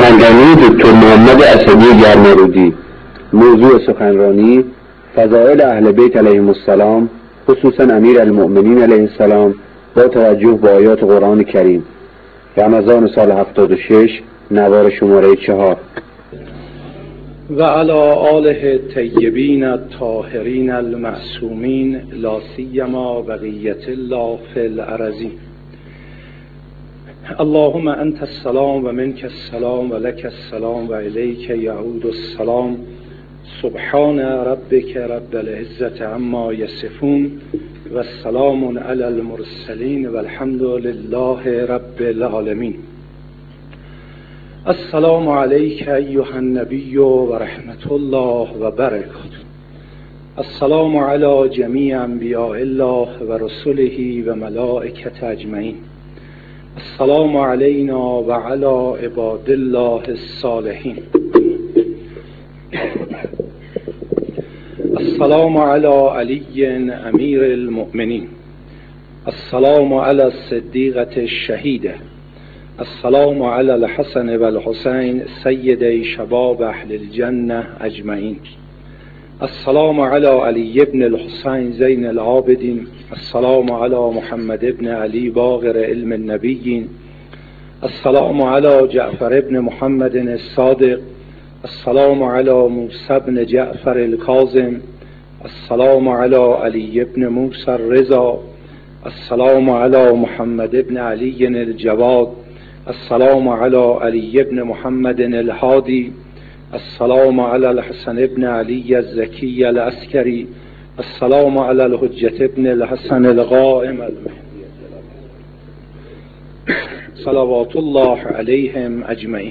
سخنرانی دکتر محمد اسدی گرمارودی. موضوع سخنرانی فضائل اهل بیت علیهم السلام، خصوصا امیر المؤمنین علیه السلام، با توجه به آیات قرآن کریم. رمضان سال 76، نوار شماره 4. و علی آله طیبین الطاهرین المعصومین، لا سیما بقیت الله فی الارضین. اللهم انت السلام و منک السلام و لک السلام و الیک یعود السلام. سبحان ربک رب العزة عما یصفون و السلام علی المرسلین و الحمد لله رب العالمین. السلام علیک ایها النبی و رحمت الله و برکاته. السلام علی جمیع انبیاء الله و رسله و ملائکته اجمعین. السلام علینا و علی عباد الله الصالحین. السلام علی علی امیر المؤمنین. السلام علی الصدیقة الشهیده. السلام علی الحسن و الحسین سیدی شباب اهل الجنه اجمعین. السلام علی علی ابن الحسین زین العابدین. السلام علی محمد ابن علی باقر علم النبیین. السلام علی جعفر ابن محمد الصادق. السلام علی موسی ابن جعفر الکاظم. السلام علی علی ابن موسی الرضا. السلام علی محمد ابن علی الجواد. السلام علی علی ابن محمد الهادی. السلام علی الحسن ابن علی الزکی العسکری. السلام علی الحجة ابن الحسن القائم المهدی صلوات الله علیهم اجمعین.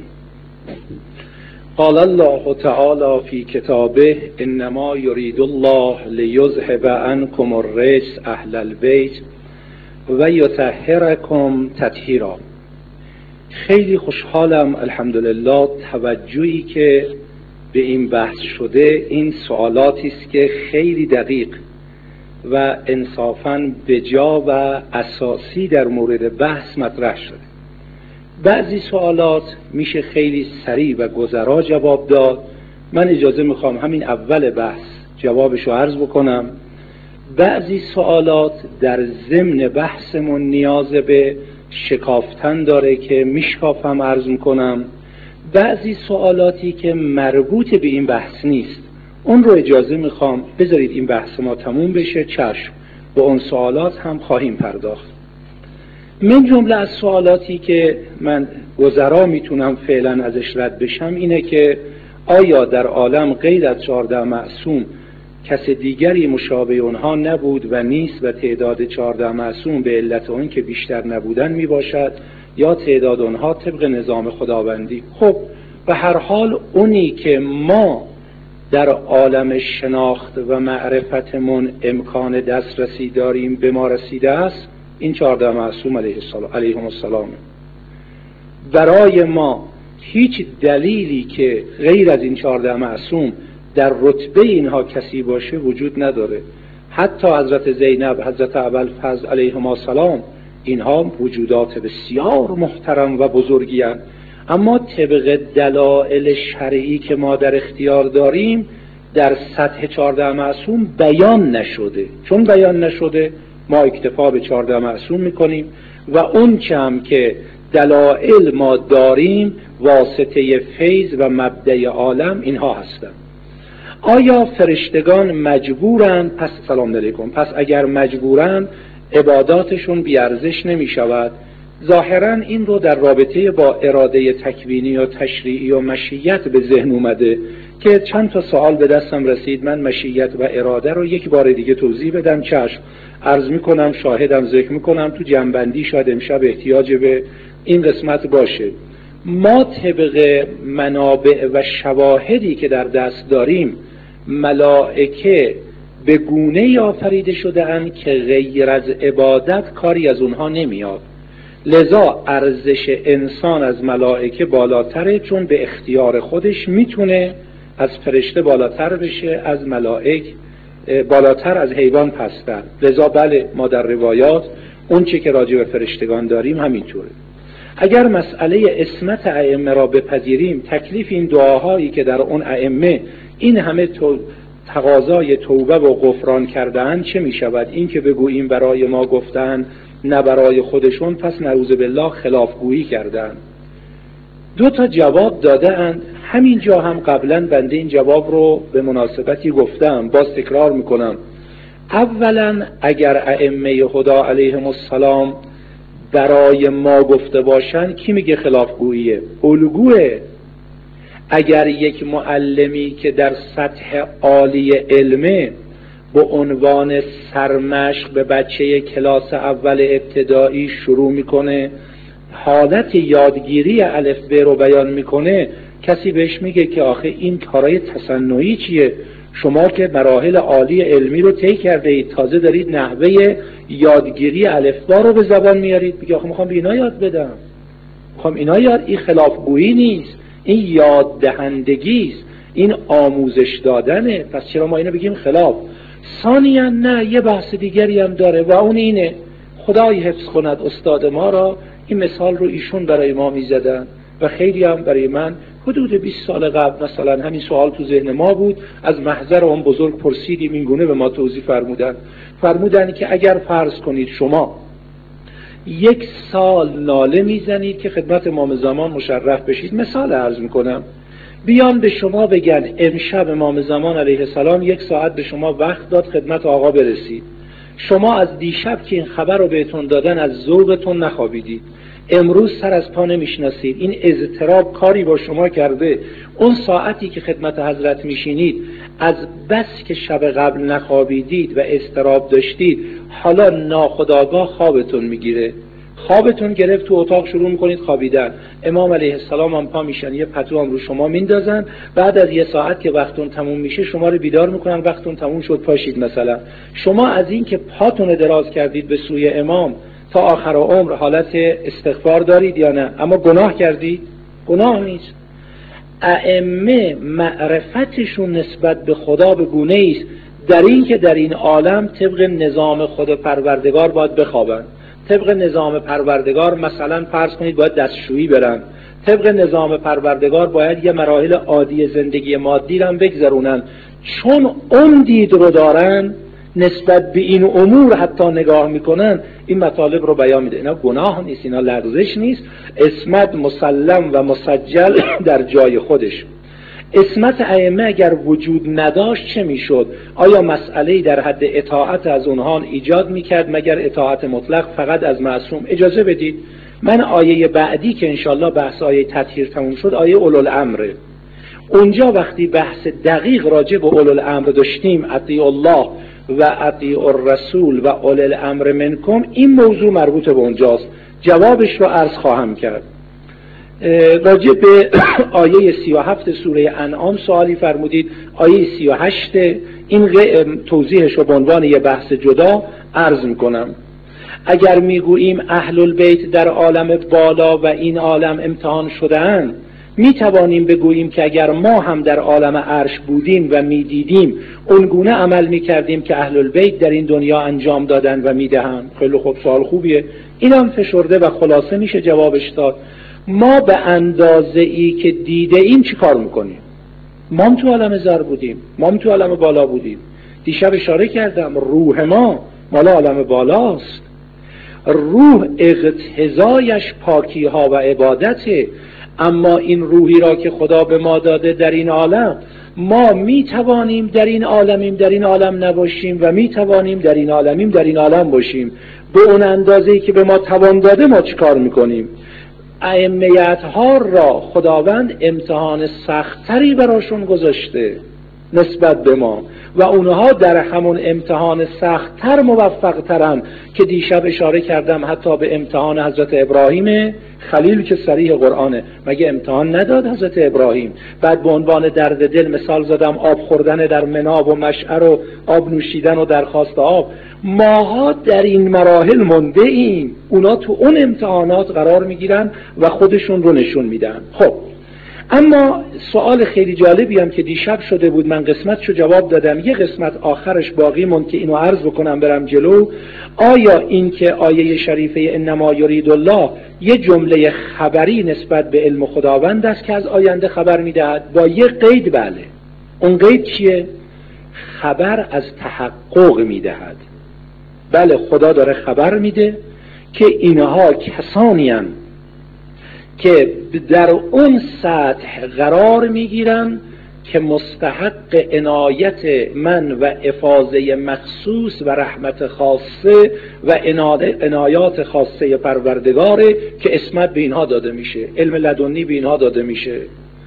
قال الله تعالی فی کتابه انما یرید الله لیذهب عنکم الرجس اهل البیت و یطهرکم تطهیرا. خیلی خوشحالم الحمدلله توجهی که به این بحث شده. این سوالاتی است که خیلی دقیق و انصافاً بجا و اساسی در مورد بحث مطرح شده. بعضی سوالات میشه خیلی سریع و گذرا جواب داد. من اجازه میخوام همین اول بحث جوابشو عرض بکنم. بعضی سوالات در ضمن بحثمون نیاز به شکافتن داره که میشکافم عرض میکنم. بعضی سوالاتی که مربوط به این بحث نیست اون رو اجازه میخوام بذارید این بحث ما تموم بشه، چشم به اون سوالات هم خواهیم پرداخت. من جمله از سوالاتی که من گذرا میتونم فعلا ازش رد بشم اینه که آیا در عالم غیر از 14 معصوم کس دیگری مشابه اونها نبود و نیست و تعداد 14 معصوم به علت اون که بیشتر نبودن میباشد یا تعداد اونها طبق نظام خداوندی؟ خب به هر حال اونی که ما در عالم شناخت و معرفتمون امکان دسترسی داریم به ما رسیده است این 14 معصوم علیهم السلام. برای ما هیچ دلیلی که غیر از این 14 معصوم در رتبه اینها کسی باشه وجود نداره. حتی حضرت زینب، حضرت ابوالفضل علیهم السلام، اینها وجودات بسیار محترم و بزرگی هستند، اما طبق دلائل شرعی که ما در اختیار داریم در سطح 14 معصوم بیان نشده. چون بیان نشده ما اکتفا به 14 معصوم میکنیم و اون چه هم که دلائل ما داریم واسطه فیض و مبدأ عالم اینها هستند. آیا فرشتگان مجبورند؟ پس سلام علیکم. پس اگر مجبورند عباداتشون بیارزش نمی شود؟ ظاهرا این رو در رابطه با اراده تکوینی و تشریعی و مشیت به ذهن اومده که چند تا سوال به دستم رسید. من مشیت و اراده رو یک بار دیگه توضیح بدم. چشم عرض میکنم، شاهدم ذکر میکنم، تو جنبندی شاید امشب احتیاج به این قسمت باشه. ما طبق منابع و شواهدی که در دست داریم ملائکه به گونه‌ای آفریده شده اند که غیر از عبادت کاری از اونها نمیاد. لذا ارزش انسان از ملائکه بالاتره، چون به اختیار خودش میتونه از فرشته بالاتر بشه، از ملائک بالاتر، از حیوان پستر. لذا بله ما در روایات اون چه که راجع به فرشتگان داریم همینطوره. اگر مسئله عصمت ائمه را بپذیریم، تکلیف این دعاهایی که در اون ائمه این همه تقاضای توبه و غفران کردن چه می شود؟ این که بگوییم برای ما گفتن نه برای خودشون، پس نعوذ بالله خلافگویی کردن. دو تا جواب داده اند. همین جا هم قبلا بنده این جواب رو به مناسبتی گفتم، باز تکرار میکنم. اولا اگر ائمه هدا علیهم السلام برای ما گفته باشن، کی میگه خلافگوییه؟ الگوه. اگر یک معلمی که در سطح عالی علمه به عنوان سرمشق به بچه کلاس اول ابتدایی شروع میکنه، حالت یادگیری الف ب رو بیان میکنه، کسی بهش میگه که آخه این کارای تصنعی چیه؟ شما که مراحل عالی علمی رو طی کرده اید، تازه دارید نحوه یادگیری الفبا رو به زبان میارید. میگه آخه میخوام به اینا یاد بدم، میخوام اینا یاد. این خلافگویی نیست، این یاد دهندگی است، این آموزش دادنه. پس چرا ما اینو بگیم خلاف؟ ثانیاً نه، یه بحث دیگری هم داره و اون اینه، خدای حفظ کند استاد ما را، این مثال رو ایشون برای ما میزدن و خیلی هم برای من حدود 20 سال قبل مثلا همین سوال تو ذهن ما بود، از محضر اون بزرگ پرسیدیم، این گونه به ما توضیح فرمودن که اگر فرض کنید شما 1 سال ناله میزنید که خدمت امام زمان مشرف بشید، مثال عرض میکنم، بیان به شما بگن امشب امام زمان علیه السلام 1 ساعت به شما وقت داد خدمت آقا برسید، شما از دیشب که این خبر رو بهتون دادن از ذوقتون نخوابیدید، امروز سر از پا نمیشناسید، این اضطراب کاری با شما کرده، اون ساعتی که خدمت حضرت میشینید از بس که شب قبل نخوابیدید و اضطراب داشتید، حالا ناخودآگاه خوابتون میگیره، خوابتون گرفت، تو اتاق شروع میکنید خوابیدن، امام علیه السلام هم پا میشن، یه پتو هم رو شما میندازن، بعد از 1 ساعت که وقتون تموم میشه شما رو بیدار میکنن، وقتون تموم شد پاشید. مثلا شما از این که پاتون دراز کردید به سوی امام تا آخر عمر حالت استغفار دارید یا نه؟ اما گناه کردید؟ گناه نیست. ائمه معرفتشون نسبت به خدا به گونه است در این که در این عالم طبق نظام خود پروردگار باید بخوابن، طبق نظام پروردگار مثلا فرض کنید باید دستشویی برن، طبق نظام پروردگار باید یه مراحل عادی زندگی مادی رو هم بگذرونن، چون اون دید رو دارن نسبت به این امور حتی نگاه میکنن، این مطالب رو بیان میده. اینا گناه نیست، اینا لغزش نیست، عصمت مسلم و مسجل در جای خودش. عصمت ائمه اگر وجود نداشت چه میشد؟ آیا مسئله‌ای در حد اطاعت از اونها ایجاد میکرد مگر اطاعت مطلق فقط از معصوم؟ اجازه بدید من آیه بعدی که انشالله بحث آیه تطهیر تموم شد، آیه اولوالامر، اونجا وقتی بحث دقیق راجع به اولوالامر داشتیم، اطیعوا الله و اطیعوا الرسول و اولی الامر منکم، این موضوع مربوط به اونجاست، جوابش رو عرض خواهم کرد. راجع به آیه 37 سوره انعام سوالی فرمودید، آیه 38 این توضیحش رو به عنوان یه بحث جدا عرض میکنم. اگر میگوییم اهل البیت در عالم بالا و این عالم امتحان شده‌اند، میتوانیم بگوییم که اگر ما هم در عالم عرش بودیم و میدیدیم اونگونه عمل میکردیم که اهل البیت در این دنیا انجام دادن و میدهند. خیلی خوب، سوال خوبیه، این هم فشرده و خلاصه میشه جوابش داد. ما به اندازه ای که دیده ایم چی کار میکنیم؟ ما هم تو عالم زر بودیم، ما هم تو عالم بالا بودیم. دیشب اشاره کردم روح ما مال عالم بالاست، روح اقتضایش پاکی ها و عبادته، اما این روحی را که خدا به ما داده در این عالم، ما می توانیم در این عالمیم در این عالم نباشیم و می توانیم در این عالمیم در این عالم باشیم. به اون اندازه‌ای که به ما توان داده ما چیکار میکنیم؟ ائمه اطهار را خداوند امتحان سختری براشون گذاشته نسبت به ما و اونها در همون امتحان سخت‌تر موفق‌ترن که دیشب اشاره کردم حتی به امتحان حضرت ابراهیم خلیل که صریح قرآنه. مگه امتحان نداد حضرت ابراهیم؟ بعد به عنوان درد دل مثال زدم آب خوردن در مناب و مشعر و آب نوشیدن و درخواست آب. ماها در این مراحل مونده ایم، اونا تو اون امتحانات قرار میگیرن و خودشون رو نشون میدن. خب اما سوال خیلی جالبی هم که دیشب شده بود، من قسمتشو جواب دادم، یه قسمت آخرش باقی موند که اینو عرض بکنم برم جلو. آیا این که آیه شریفه انما یرید الله یه جمله خبری نسبت به علم خداوند است که از آینده خبر میدهد؟ با یه قید بله. اون قید چیه؟ خبر از تحقق میدهد. بله خدا داره خبر میده که اینها کسانی هستند که در اون سطح قرار میگیرن که مستحق عنایت من و افاضه مخصوص و رحمت خاصه و عنایات خاصه پروردگاره که اسمت به اینها داده میشه، علم لدنی به اینها داده میشه.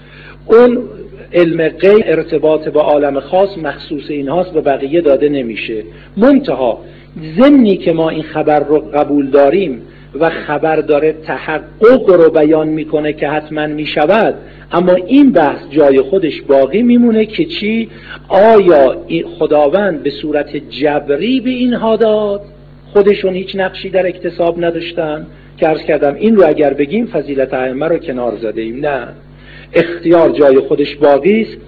اون علم غیب ارتباط با عالم خاص مخصوص اینهاست و بقیه داده نمیشه. منتها ضمنی که ما این خبر رو قبول داریم و خبر داره تحقق رو بیان میکنه که حتما میشود، اما این بحث جای خودش باقی میمونه که چی؟ آیا خداوند به صورت جبری به اینها داد؟ خودشون هیچ نقشی در اکتساب نداشتن؟ که عرض کردم این رو اگر بگیم فضیلت ائمه رو کنار زده ایم. نه، اختیار جای خودش باقی است.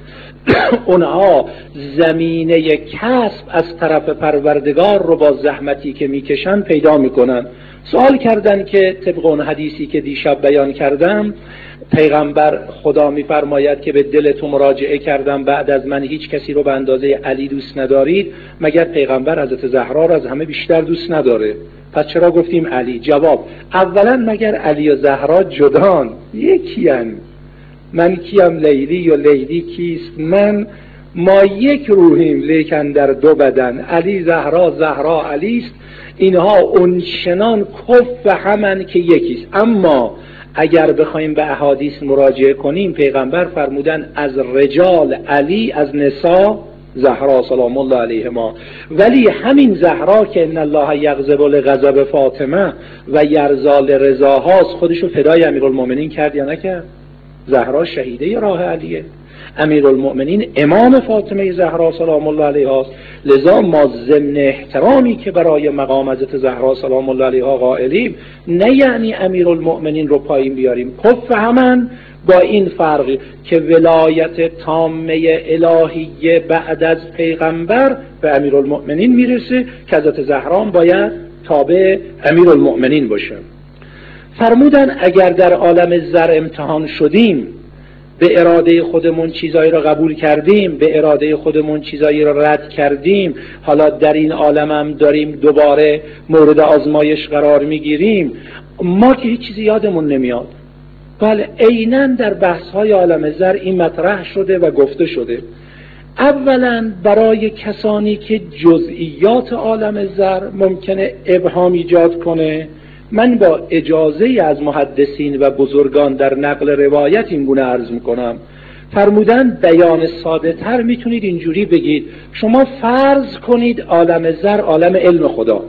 اونها زمینه کسب از طرف پروردگار رو با زحمتی که میکشن پیدا میکنن. سوال کردن که طبق اون حدیثی که دیشب بیان کردم، پیغمبر خدا میفرماید که به دلتون مراجعه کردم بعد از من هیچ کسی رو به اندازه علی دوست ندارید، مگر پیغمبر حضرت زهرا رو از همه بیشتر دوست نداره؟ پس چرا گفتیم علی؟ جواب: اولا مگر علی و زهرا جدان؟ یکیان. من کیم لیلی و لیلی کیست من؟ ما یک روحیم لیکن در دو بدن. علی زهرا، زهرا علی است. اینها اونچنان کف همن که یکیست. اما اگر بخوایم به احادیث مراجعه کنیم، پیغمبر فرمودن از رجال علی، از نساء زهرا سلام الله علیهما. ولی همین زهرا که ان الله یغضب لغضب فاطمه و یرضا لرضاهاست، خودشو فدای امیرالمومنین کرد یا نکرد؟ زهرا شهیده راه علیه، امیرالمومنین امام فاطمه زهرا سلام الله علیها است. لذا ما ضمن احترامی که برای مقام حضرت زهرا سلام الله علیها قائلیم، نه یعنی امیرالمومنین رو پایین بیاریم، کف همن، با این فرقی که ولایت تامه الهیه بعد از پیغمبر به امیرالمومنین میرسه که حضرت زهرا باید تابع امیرالمومنین باشه. فرمودن اگر در عالم زر امتحان شدیم، به اراده خودمون چیزایی را قبول کردیم، به اراده خودمون چیزایی را رد کردیم، حالا در این عالم هم داریم دوباره مورد آزمایش قرار میگیریم، ما که هیچ چیزی یادمون نمیاد. بله عیناً در بحث‌های عالم زر این مطرح شده و گفته شده. اولا برای کسانی که جزئیات عالم زر ممکنه ابهام ایجاد کنه، من با اجازه از محدثین و بزرگان در نقل روایت این گونه عرض میکنم. فرمودن بیان ساده تر میتونید اینجوری بگید: شما فرض کنید عالم زر عالم علم خدا.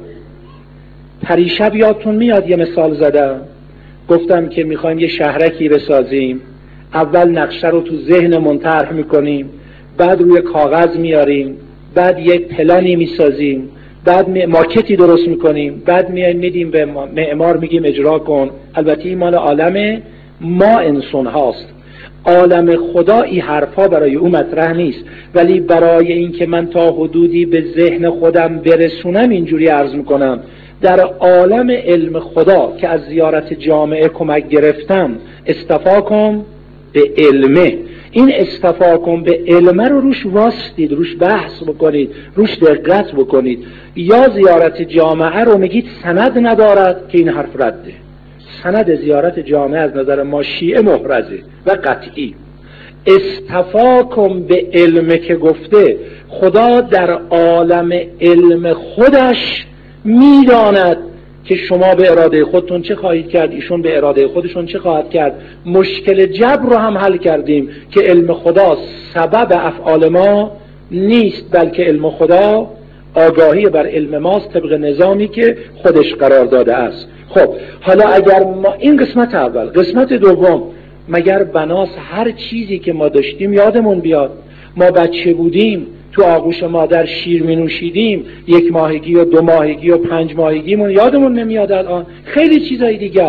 پریشب یادتون میاد یه مثال زدم، گفتم که میخوایم یه شهرکی بسازیم، اول نقشه رو تو ذهنمون طرح میکنیم، بعد روی کاغذ میاریم، بعد یک پلانی میسازیم، بعد ماکتی درست میکنیم، بعد میدیم به معمار میگیم اجرا کن. البته این مال عالم ما انسان هاست، عالم خدا این حرفا برای او مطرح نیست. ولی برای اینکه من تا حدودی به ذهن خودم برسونم اینجوری عرض میکنم: در عالم علم خدا که از زیارت جامعه کمک گرفتم، استفاکم به علمه، این استفاکم به علمه رو روش واسطید، روش بحث بکنید، روش دقت بکنید. یا زیارت جامعه رو میگید سند ندارد، که این حرف رده. سند زیارت جامعه از نظر ما شیعه محرزه و قطعی. استفاکم به علمه که گفته، خدا در عالم علم خودش میداند که شما به اراده خودتون چه خواهید کرد، ایشون به اراده خودشون چه خواهد کرد. مشکل جبر رو هم حل کردیم که علم خدا سبب افعال ما نیست، بلکه علم خدا آگاهی بر علم ماست طبق نظامی که خودش قرار داده است. خب حالا اگر ما این قسمت اول، قسمت دوم، مگر بناس هر چیزی که ما داشتیم یادمون بیاد؟ ما بچه بودیم تو آغوش مادر شیر می نوشیدیم، 1 ماهگی و 2 ماهگی و 5 ماهگیمون یادمون نمیاد الان. خیلی چیزای دیگه است.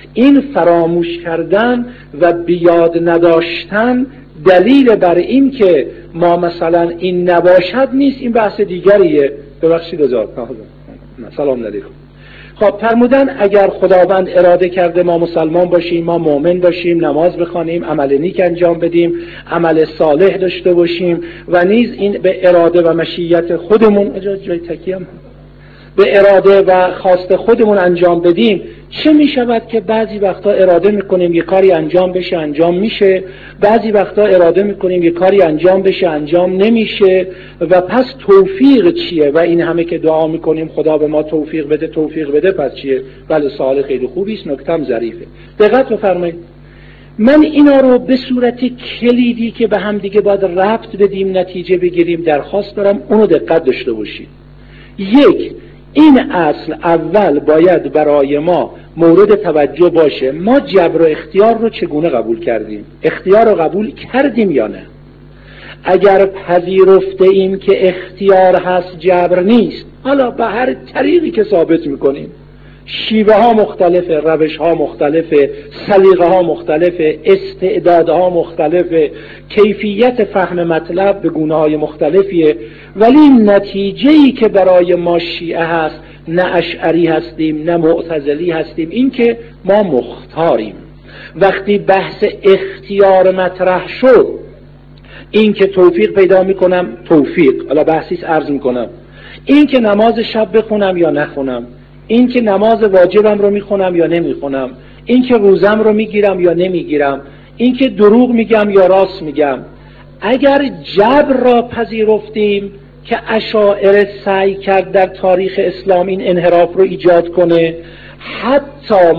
این فراموش کردن و بیاد نداشتن دلیل بر این که ما مثلا این نباشد نیست، این بحث دیگریه. ببخشید سلام علیکم. خب فرمودن اگر خداوند اراده کرده ما مسلمان باشیم، ما مؤمن باشیم، نماز بخوانیم، عمل نیک انجام بدیم، عمل صالح داشته باشیم و نیز این به اراده و مشیت خودمون جای تکیم به اراده و خواست خودمون انجام بدیم، چه می شود که بعضی وقتا اراده میکنیم یه کاری انجام بشه انجام میشه، بعضی وقتا اراده میکنیم یه کاری انجام بشه انجام نمیشه، و پس توفیق چیه؟ و این همه که دعا میکنیم خدا به ما توفیق بده پس چیه؟ بله سوال خیلی خوبی است، نکته‌ام ظریفه. دقت بفرمایید. من اینا رو به صورت کلیدی که به هم دیگه باید ربط بدیم نتیجه بگیریم درخواست دارم اونو دقت داشته باشید. یک، این اصل اول باید برای ما مورد توجه باشه. ما جبر و اختیار رو چگونه قبول کردیم؟ اختیار رو قبول کردیم یا نه؟ اگر پذیرفته ایم که اختیار هست جبر نیست، حالا به هر طریقی که ثابت میکنیم، شیوه ها مختلفه، روش ها مختلفه، سلیقه ها مختلفه، استعدادها مختلفه، کیفیت فهم مطلب به گونه های مختلفیه، ولی نتیجه‌ای که برای ما شیعه هست، نه اشعری هستیم نه معتزلی هستیم، این که ما مختاریم. وقتی بحث اختیار مطرح شد، این که توفیق پیدا میکنم، توفیق، حالا بحثیش عرض میکنم، این که نماز شب بخونم یا نخونم، این که نماز واجبم رو میخونم یا نمیخونم، این که روزم رو میگیرم یا نمیگیرم، این که دروغ میگم یا راست میگم، اگر جبر را پذیرفتیم که اشاعره سعی کرد در تاریخ اسلام این انحراف رو ایجاد کنه، حتی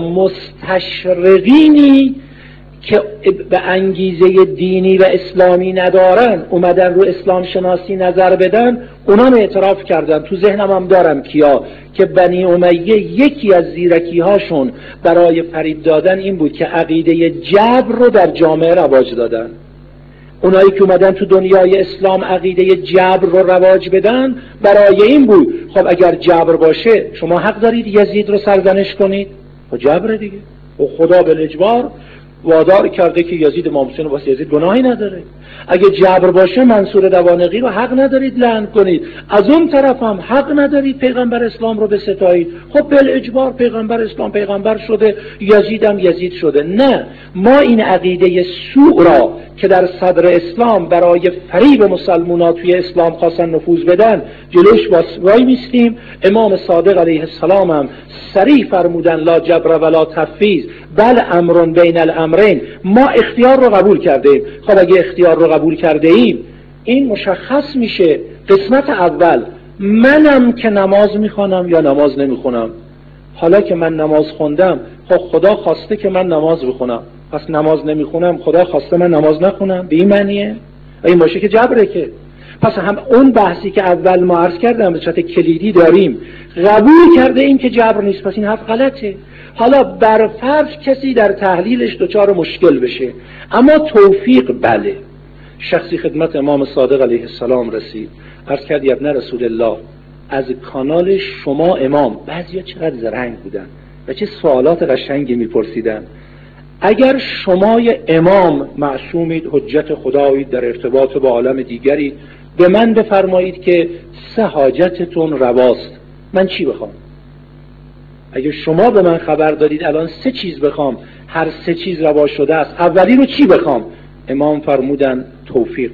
مستشرقینی که به انگیزه دینی و اسلامی ندارن اومدن رو اسلام شناسی نظر بدن، اونا هم اعتراف کردن. تو ذهنم هم دارم کیا، که بنی امیه یکی از زیرکی هاشون برای فریب دادن این بود که عقیده جبر رو در جامعه رواج دادن. اونایی که اومدن تو دنیای اسلام عقیده جبر رو رواج بدن برای این بود خب اگر جبر باشه شما حق دارید یزید رو سرزنش کنید، خب جبر دیگه، و خدا به اجبار وادار کرده که یزید امام حسین واسه یزید گناهی نداره. اگه جبر باشه منصور دوانقی رو حق ندارید لعن کنید، از اون طرف هم حق ندارید پیغمبر اسلام رو بستایید. خب بل اجبار پیغمبر اسلام پیغمبر شده، یزید هم یزید شده. نه، ما این عقیده سوء را که در صدر اسلام برای فریب مسلمانان توی اسلام خواستن نفوذ بدن جلوش وای میستیم. امام صادق علیه السلام هم صریح فرمودن لا جبر ولا تفویض بل امر بین الامرین. ما اختیار رو قبول کرده ایم. خب اگه اختیار رو قبول کرده ایم این مشخص میشه. قسمت اول، منم که نماز میخوانم یا نماز نمیخونم. حالا که من نماز خوندم خب خدا خواسته که من نماز بخونم، پس نماز نمیخونم خدا خواسته من نماز نخونم، به این معنیه؟ این باشه که جبره که. پس هم اون بحثی که اول ما عرض کردم به صورت کلیدی داریم، قبول کرده ایم که جبر نیست، پس این حرف غلطه. حالا برفرض کسی در تحلیلش دچار مشکل بشه، اما توفیق بله. شخصی خدمت امام صادق علیه السلام رسید، عرض کرد ابن رسول الله از کانال شما امام بعضیا چقدر زرنگ بودن و چه سوالات قشنگی میپرسیدن. اگر شمای امام معصومید، حجت خدایید، در ارتباط با عالم دیگری، به من بفرمایید که سه حاجتتون رواست، من چی بخوام؟ اگر شما به من خبر دادید الان سه چیز بخوام، هر سه چیز روا شده است، اولی رو چی بخوام؟ امام فرمودن توفیق،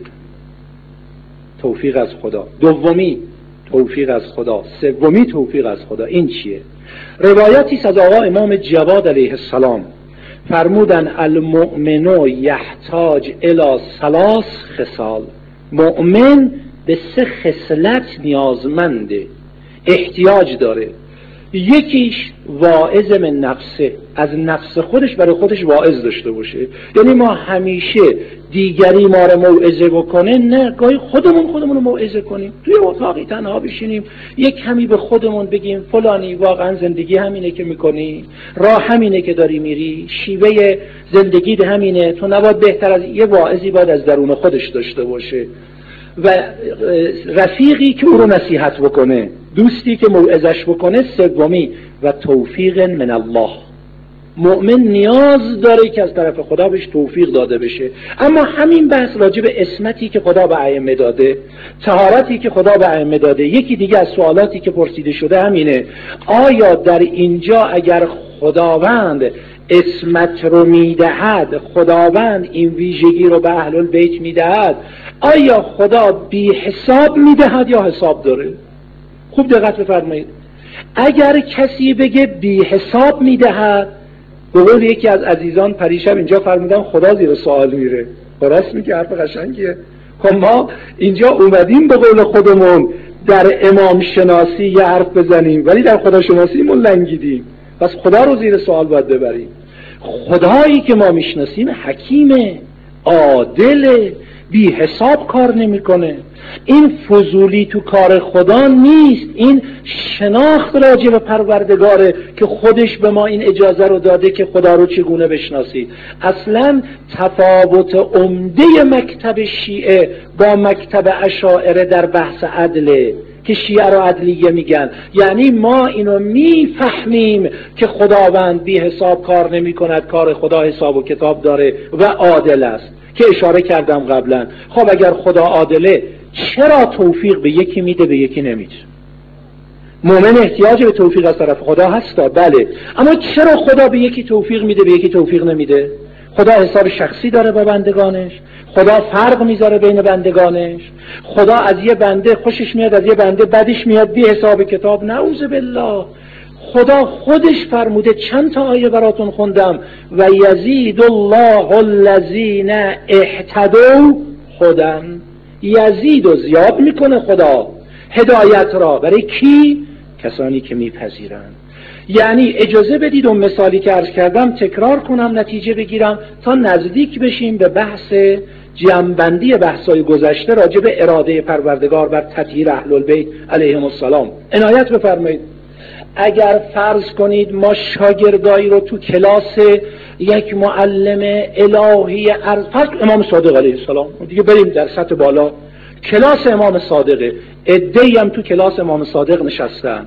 توفیق از خدا. دومی توفیق از خدا. سومی توفیق از خدا. این چیه؟ روایتی از آقا امام جواد علیه السلام فرمودن المؤمن یحتاج الی ثلاث خصال. مؤمن به سه خصلت نیازمنده، احتیاج داره. یکیش واعظ من نفسه، از نفس خودش برای خودش واعظ داشته باشه. یعنی ما همیشه دیگری ما رو موعظه بکنه، نه، گاهی خودمون رو موعظه کنیم، توی اتاقی تنها بشینیم یک کمی به خودمون بگیم فلانی واقعا زندگی همینه که میکنی، راه همینه که داری میری، شیوه زندگی همینه، تو نباید بهتر از یه واعظی باید از درون خودش داشته باشه و رفیقی که او رو نصیحت بکنه، دوستی که موعظش بکنه. سومی و توفیق من الله، مؤمن نیاز داره که از طرف خدا بهش توفیق داده بشه. اما همین بحث راجع به اسمتی که خدا به ائمه داده، طهارتی که خدا به ائمه داده، یکی دیگه از سوالاتی که پرسیده شده همینه، آیا در اینجا اگر خداوند اسمت رو میدهد، خداوند این ویژگی رو به اهل البیت میدهد، آیا خدا بی حساب میدهد یا حساب داره؟ خوب دقت بفرمایید. اگر کسی بگه بی حساب میدهد، به قول یکی از عزیزان پریشب اینجا فرمودن خدا زیر سوال میره. راست میگه، حرف قشنگیه. خب ما اینجا اومدیم به قول خودمون در امام شناسی یه حرف بزنیم، ولی در خدا شناسیمون لنگیدیم. پس خدا رو زیر سوال باید ببریم. خدایی که ما میشناسیم حکیمه، عادله، بی حساب کار نمیکنه. این فضولی تو کار خدا نیست، این شناخت راجع به پروردگاره که خودش به ما این اجازه رو داده که خدا رو چگونه بشناسید. اصلا تفاوت عمده مکتب شیعه با مکتب اشاعره در بحث عدله که شیعه رو عدلیه میگن. یعنی ما اینو میفهمیم که خداوند بی حساب کار نمی کند، کار خدا حساب و کتاب داره و عادل است که اشاره کردم قبلا. خب اگر خدا عادله، چرا توفیق به یکی میده به یکی نمیده؟ مؤمن احتیاج به توفیق از طرف خدا هستا، بله، اما چرا خدا به یکی توفیق میده به یکی توفیق نمیده؟ خدا حساب شخصی داره با بندگانش، خدا فرق میذاره بین بندگانش، خدا از یه بنده خوشش میاد، از یه بنده بدش میاد بی حساب کتاب، نعوذ بالله. خدا خودش فرموده، چند تا آیه براتون خوندم، و یزید الله الذین اهتدوا هدی، یزید و زیاد میکنه خدا هدایت را برای کی؟ کسانی که میپذیرند. یعنی اجازه بدید اون مثالی که عرض کردم تکرار کنم نتیجه بگیرم تا نزدیک بشیم به بحث جمع‌بندی بحث‌های گذشته راجع به اراده پروردگار بر تطهیر اهل البیت علیهم السلام. عنایت بفرمایید. اگر فرض کنید ما شاگردایی رو تو کلاس یک معلم الهی فرض امام صادق علیه السلام، دیگه بریم در سطح بالا، کلاس امام صادقه، عده‌ای هم تو کلاس امام صادق نشستن،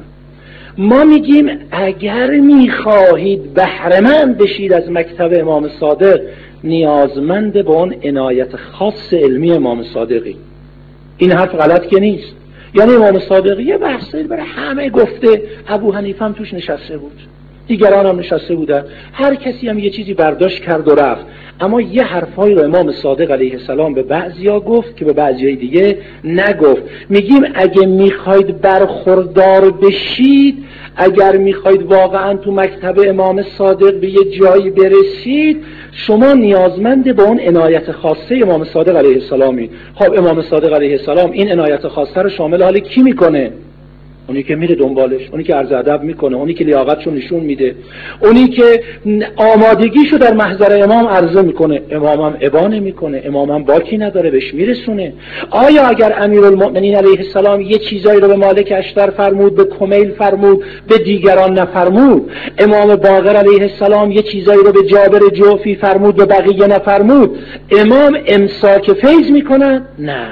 ما میگیم اگر میخواهید بهره‌مند بشید از مکتب امام صادق، نیازمند به اون عنایت خاص علمی امام صادقی. این حرف غلط که نیست. یعنی امام صادقی یه بحثی برای همه گفته، ابو حنیفه هم توش نشسته بود، دیگران هم نشسته بودن، هر کسی هم یه چیزی برداشت کرد و رفت. اما یه حرفایی رو امام صادق علیه السلام به بعضیا گفت که به بعضیای دیگه نگفت. میگیم اگه میخواید برخوردار بشید، اگر میخواید واقعا تو مکتب امام صادق به یه جایی برسید، شما نیازمند به اون عنایت خاصه امام صادق علیه السلامی. خب امام صادق علیه السلام این عنایت خاصه رو شامل حال کی میکنه؟ اونی که میره دنبالش، اونی که عرض ادب میکنه، اونی که لیاقتشو نشون میده، اونی که آمادگیشو در محضر امام عرضه میکنه. امامم ابا نمیکنه، امامم باکی نداره، بهش میرسونه. آیا اگر امیرالمؤمنین علیه السلام یه چیزایی رو به مالک اشتر فرمود، به کمیل فرمود، به دیگران نفرمود، امام باقر علیه السلام یه چیزایی رو به جابر جوفی فرمود، به بقیه نفرمود، امام امساک فیض میکنه؟ نه،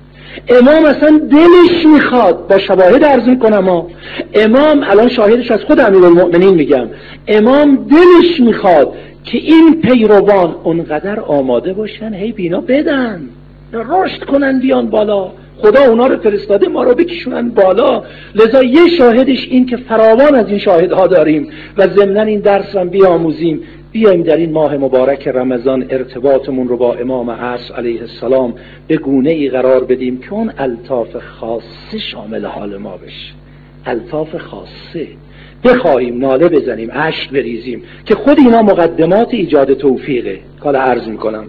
امام اصلا دلش میخواد، با شواهد عرض میکنم امام الان شاهدش از خود امیرالمؤمنین میگم، امام دلش میخواد که این پیروان اونقدر آماده باشن هی بینا بدن، رشد کنن، بیان بالا. خدا اونا رو فرستاده ما رو بکشونن بالا. لذا یه شاهدش این که فراوان از این شاهدها داریم و ضمناً این درس رو بیاموزیم. بیاییم در این ماه مبارک رمضان ارتباطمون رو با امام عصر علیه السلام به گونه ای قرار بدیم که اون الطاف خاصه شامل حال ما بشه. الطاف خاصه بخواهیم ناله بزنیم، اشک بریزیم، که خود اینا مقدمات ایجاد توفیقه. کالا عرض میکنم،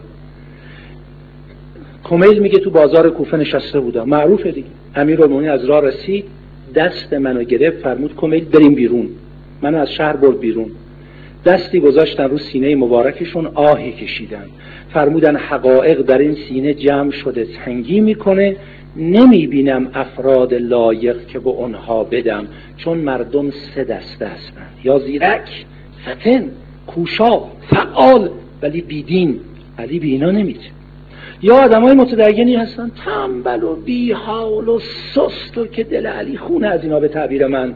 کمیل میگه تو بازار کوفه نشسته بودم، معروفه دیگه، امیرالمومنین از راه رسید، دست منو گرفت، فرمود کمیل بریم بیرون. منو از شهر برد بیرون، دستی گذاشتن رو سینه مبارکشون، آهی کشیدن، فرمودن حقایق در این سینه جمع شده، تنگی میکنه، نمیبینم افراد لایق که به اونها بدم، چون مردم سه دسته هستن، یا زیرک، فتن، کوشا، فعال، ولی بیدین. علی بی اینا نمیده. یا آدمای متدینی هستن تنبل و بی حال و سست و که دل علی خونه از اینا به تعبیر من،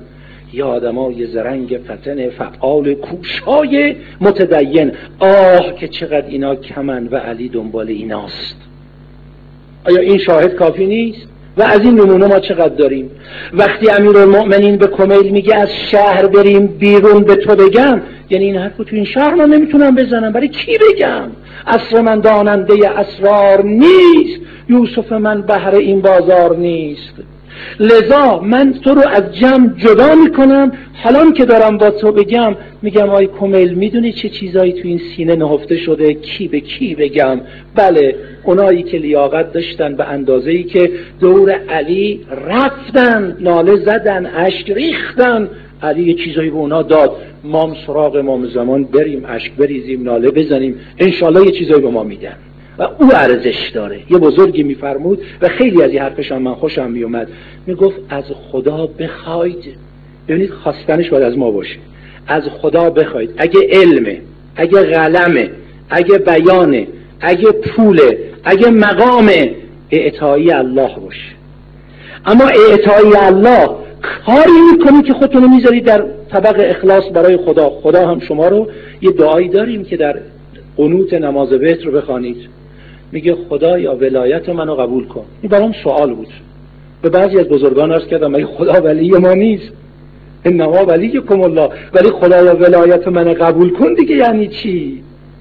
یا آدمای زرنگ فتن فعال کوشای متدین، آه که چقدر اینا کمن و علی دنبال ایناست. آیا این شاهد کافی نیست؟ و از این نمونه ما چقدر داریم. وقتی امیرالمؤمنین به کمیل میگه از شهر بریم بیرون به تو بگم، یعنی این حرفو تو این شهر من نمیتونم بزنم، برای کی بگم؟ اسر من داننده اسرار نیست، یوسف من بهر این بازار نیست، لذا من تو رو از جمع جدا میکنم. حالا که دارم با تو بگم میگم آی کمیل میدونی چه چیزایی تو این سینه نهفته شده؟ کی به کی بگم؟ بله اونایی که لیاقت داشتن به اندازه‌ای که دور علی رفتن، ناله زدن، اشک ریختن، علی یه چیزایی به اونا داد، ما سراغ امام زمان بریم اشک بریزیم ناله بزنیم، انشالله یه چیزایی به ما میدن و او ارزش داره. یه بزرگی میفرمود و خیلی از این حرفش من خوشم میومد، میگفت از خدا بخواید، ببینید خواستنش باید از ما باشه، از خدا بخواید اگه علمه، اگه قلمه، اگه بیانه، اگه پوله، اگه مقامه، اعطایی الله باشه. اما اعطایی الله کاری میکنی که خودتونو میذارید در طبق اخلاص برای خدا. خدا هم شما رو، یه دعایی داریم که در قنوت نماز وتر رو بخوانید، میگه خدایا ولایت منو قبول کن. این برام سوال بود، به بعضی از بزرگان عرض کردم مگه خدا ولی ما نیست؟ انما ولیکم الله، ولی خدایا ولایت منو قبول کن دیگه یعنی چی؟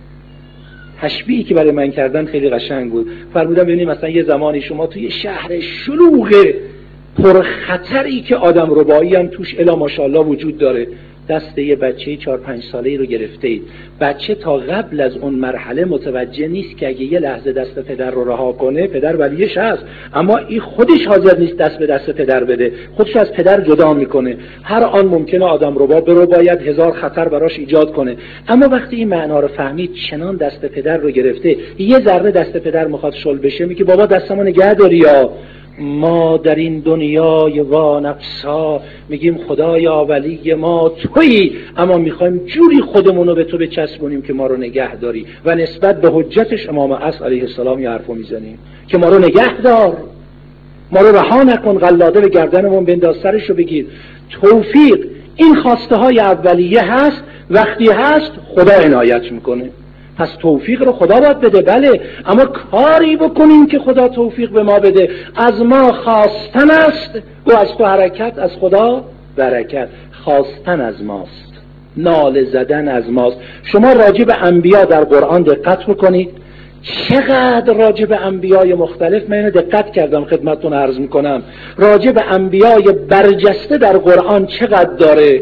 تشبیهی که برای من کردن خیلی قشنگ بود. فرمودم ببینید مثلا یه زمانی شما توی شهر شلوغ پر خطری که آدم ربایی هم توش الا ماشاءالله وجود داره، دست یه بچه 4-5 ساله‌ای رو گرفته اید. بچه تا قبل از اون مرحله متوجه نیست که اگه یه لحظه دست پدر رو رها کنه پدر ولیش هست، اما این خودش حاضر نیست دست به دست پدر بده، خودش از پدر جدا میکنه. هر آن ممکنه آدم ربا برو باید هزار خطر براش ایجاد کنه، اما وقتی این معنا رو فهمید چنان دست پدر رو گرفته، یه ذره دست پدر میخواد شل بشه میگه بابا دستمو نگه داری یا ما در این دنیای وانفسا میگیم خدایا ولی ما تویی، اما میخوایم جوری خودمونو به تو بچسبونیم که ما رو نگه داری و نسبت به حجتش امام عصر علیه السلام یه حرفو میزنیم که ما رو نگه دار، ما رو رها نکن، قلاده به گردنمون بنداز، سرشو بگیر. توفیق این خواسته های اولیه هست، وقتی هست خدا عنایت میکنه، پس توفیق رو خدا باید بده بله، اما کاری بکنیم که خدا توفیق به ما بده. از ما خواستن است و از تو حرکت، از خدا برکت. خواستن از ماست، ناله زدن از ماست. شما راجع به انبیا در قرآن دقت بکنید، چقدر راجع به انبیای مختلف، من اینو دقت کردم خدمتتون عرض میکنم، راجع به انبیای برجسته در قرآن چقدر داره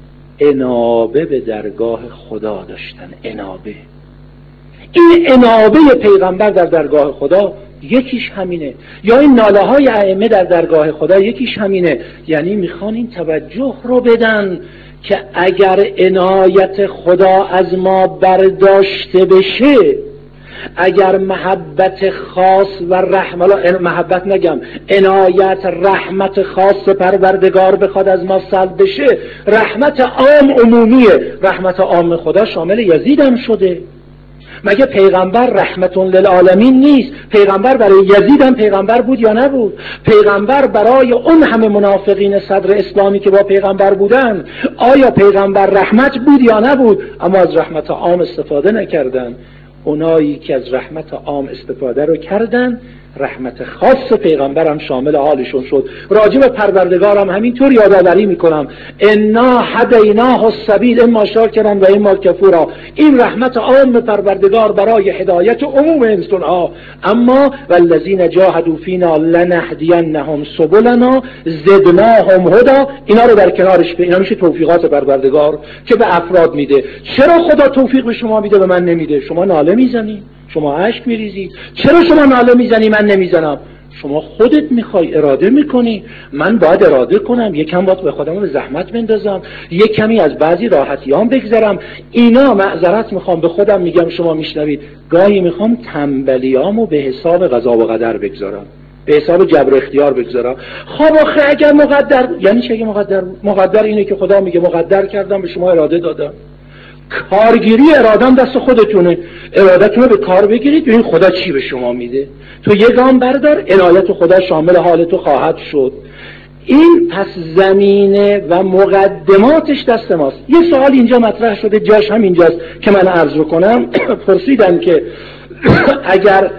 انابه به درگاه خدا داشتن. انابه، این انابه پیغمبر در درگاه خدا یکیش همینه، یا این ناله های ائمه در درگاه خدا یکیش همینه. یعنی میخوان این توجه رو بدن که اگر عنایت خدا از ما برداشته بشه، اگر محبت خاص و محبت نگم عنایت رحمت خاص پروردگار بخواد از ما سلب بشه، رحمت عام عمومیه، رحمت عام خدا شامل یزید هم شده. مگه پیغمبر رحمتون للعالمین نیست؟ پیغمبر برای یزید هم پیغمبر بود یا نبود؟ پیغمبر برای اون همه منافقین صدر اسلامی که با پیغمبر بودن آیا پیغمبر رحمت بود یا نبود؟ اما از رحمت عام استفاده نکردن. اونایی که از رحمت عام استفاده رو کردن، رحمت خاص پیغمبر هم شامل حالشون شد. راجب پروردگارم همینطور یادآوری میکنم، انا هدیناه السبیل اما شاکرا و اما کفورا. این رحمت عام پروردگار برای هدایت عموم انسان ها، اما والذین جاهدوا فینا لنهدینهم سبلنا زدناهم هدی. اینا رو در کنارش، اینا میشه توفیقات پروردگار که به افراد میده. چرا خدا توفیق به شما میده به من نمیده؟ شما ناله میزنی، شما اشک میریزی. چرا شما ناله میزنی من نمیزنم؟ شما خودت میخوای، اراده میکنی. من باید اراده کنم، یکم باید به خودم به زحمت بندازم، یک کمی از بعضی راحتیام بگذرم. اینا معذرت میخوام به خودم میگم، شما میشنوید، گاهی میخوام تنبلیامو به حساب قضا و قدر بگذارم، به حساب جبر اختیار بگذارم. خب آخه اگر مقدر، یعنی چه اگه مقدر اینه که خدا میگه مقدر کردم به شما اراده دادم. کارگیری ارادم دست خودتونه، ارادتون رو به کار بگیرید ببین خدا چی به شما میده. تو یه گام بردار، عنایت خدا شامل حال تو خواهد شد. این پس زمینه و مقدماتش دست ماست. یه سوال اینجا مطرح شده، جاش هم اینجاست که من عرض کنم. پرسیدم که اگر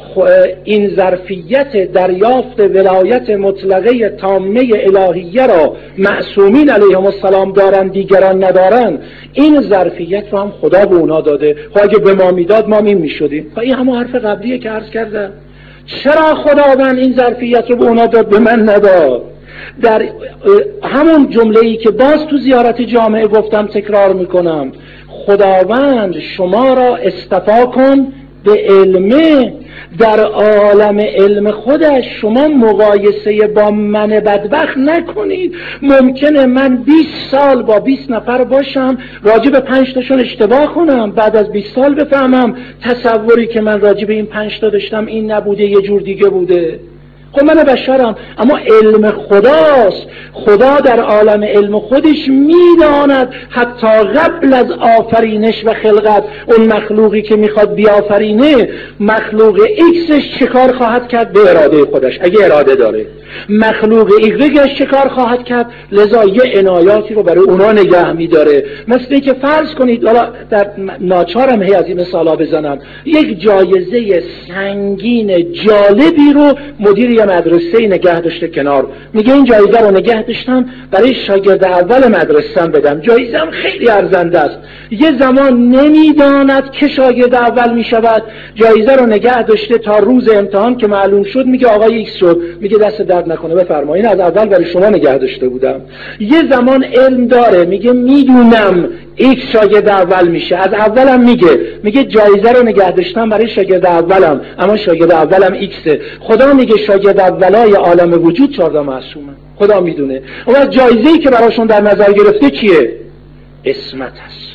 این ظرفیت دریافت ولایت مطلقه تامه الهیه را معصومین علیهم السلام دارن، دیگران ندارن، این ظرفیت رو هم خدا به اونا داده. خب اگه به ما میداد ما میشدیم. خب این همون حرف قبلیه که عرض کردم. چرا خداوند این ظرفیت رو به اونا داد به من نداد؟ در همون جمله‌ای که باز تو زیارت جامعه گفتم تکرار میکنم، خداوند شما را اصطفا کن به علمه. در عالم علم خودش شما مقایسه با من بدبخت نکنید. ممکنه من 20 سال با 20 نفر باشم، راجع به 5 تاشون اشتباه کنم، بعد از 20 سال بفهمم تصوری که من راجع به این 5 تا داشتم این نبوده، یه جور دیگه بوده. خب من بشرم، اما علم خداست. خدا در عالم علم خودش میداند حتی قبل از آفرینش و خلقت اون مخلوقی که میخواد بیافرینه، مخلوق ایکسش چه کار خواهد کرد به اراده خودش اگه اراده داره، مخلوق ایگرگش چه کار خواهد کرد، لذا یه عنایاتی رو برای اونا نگه میداره. مثل این که فرض کنید، حالا در ناچارم هی از این مثالا بزنم، یک جایزه سنگین جالبی رو مدیر مدرسه نگه داشته کنار، میگه این جایزه رو نگه داشتم برای شاگرد اول مدرسه‌ام بدم، جایزه‌ام خیلی ارزنده است. یه زمان نمیداند که شاگرد اول میشود، جایزه رو نگه داشته تا روز امتحان که معلوم شد میگه آقای ایکس شد، میگه دست درد نکنه بفرمایید از اول برای شما نگه داشته بودم. یه زمان علم داره، میگه میدونم ایکس شاگرد اول میشه، از اولم میگه جایزه رو نگه داشتم برای شاگرد اولم، اما شاگرد اولم ایکسه. خدا میگه شاگرد اولای عالم وجود 14 معصومه، خدا میدونه. اون جایزه‌ای که براشون در نظر گرفته چیه؟ اسمت است،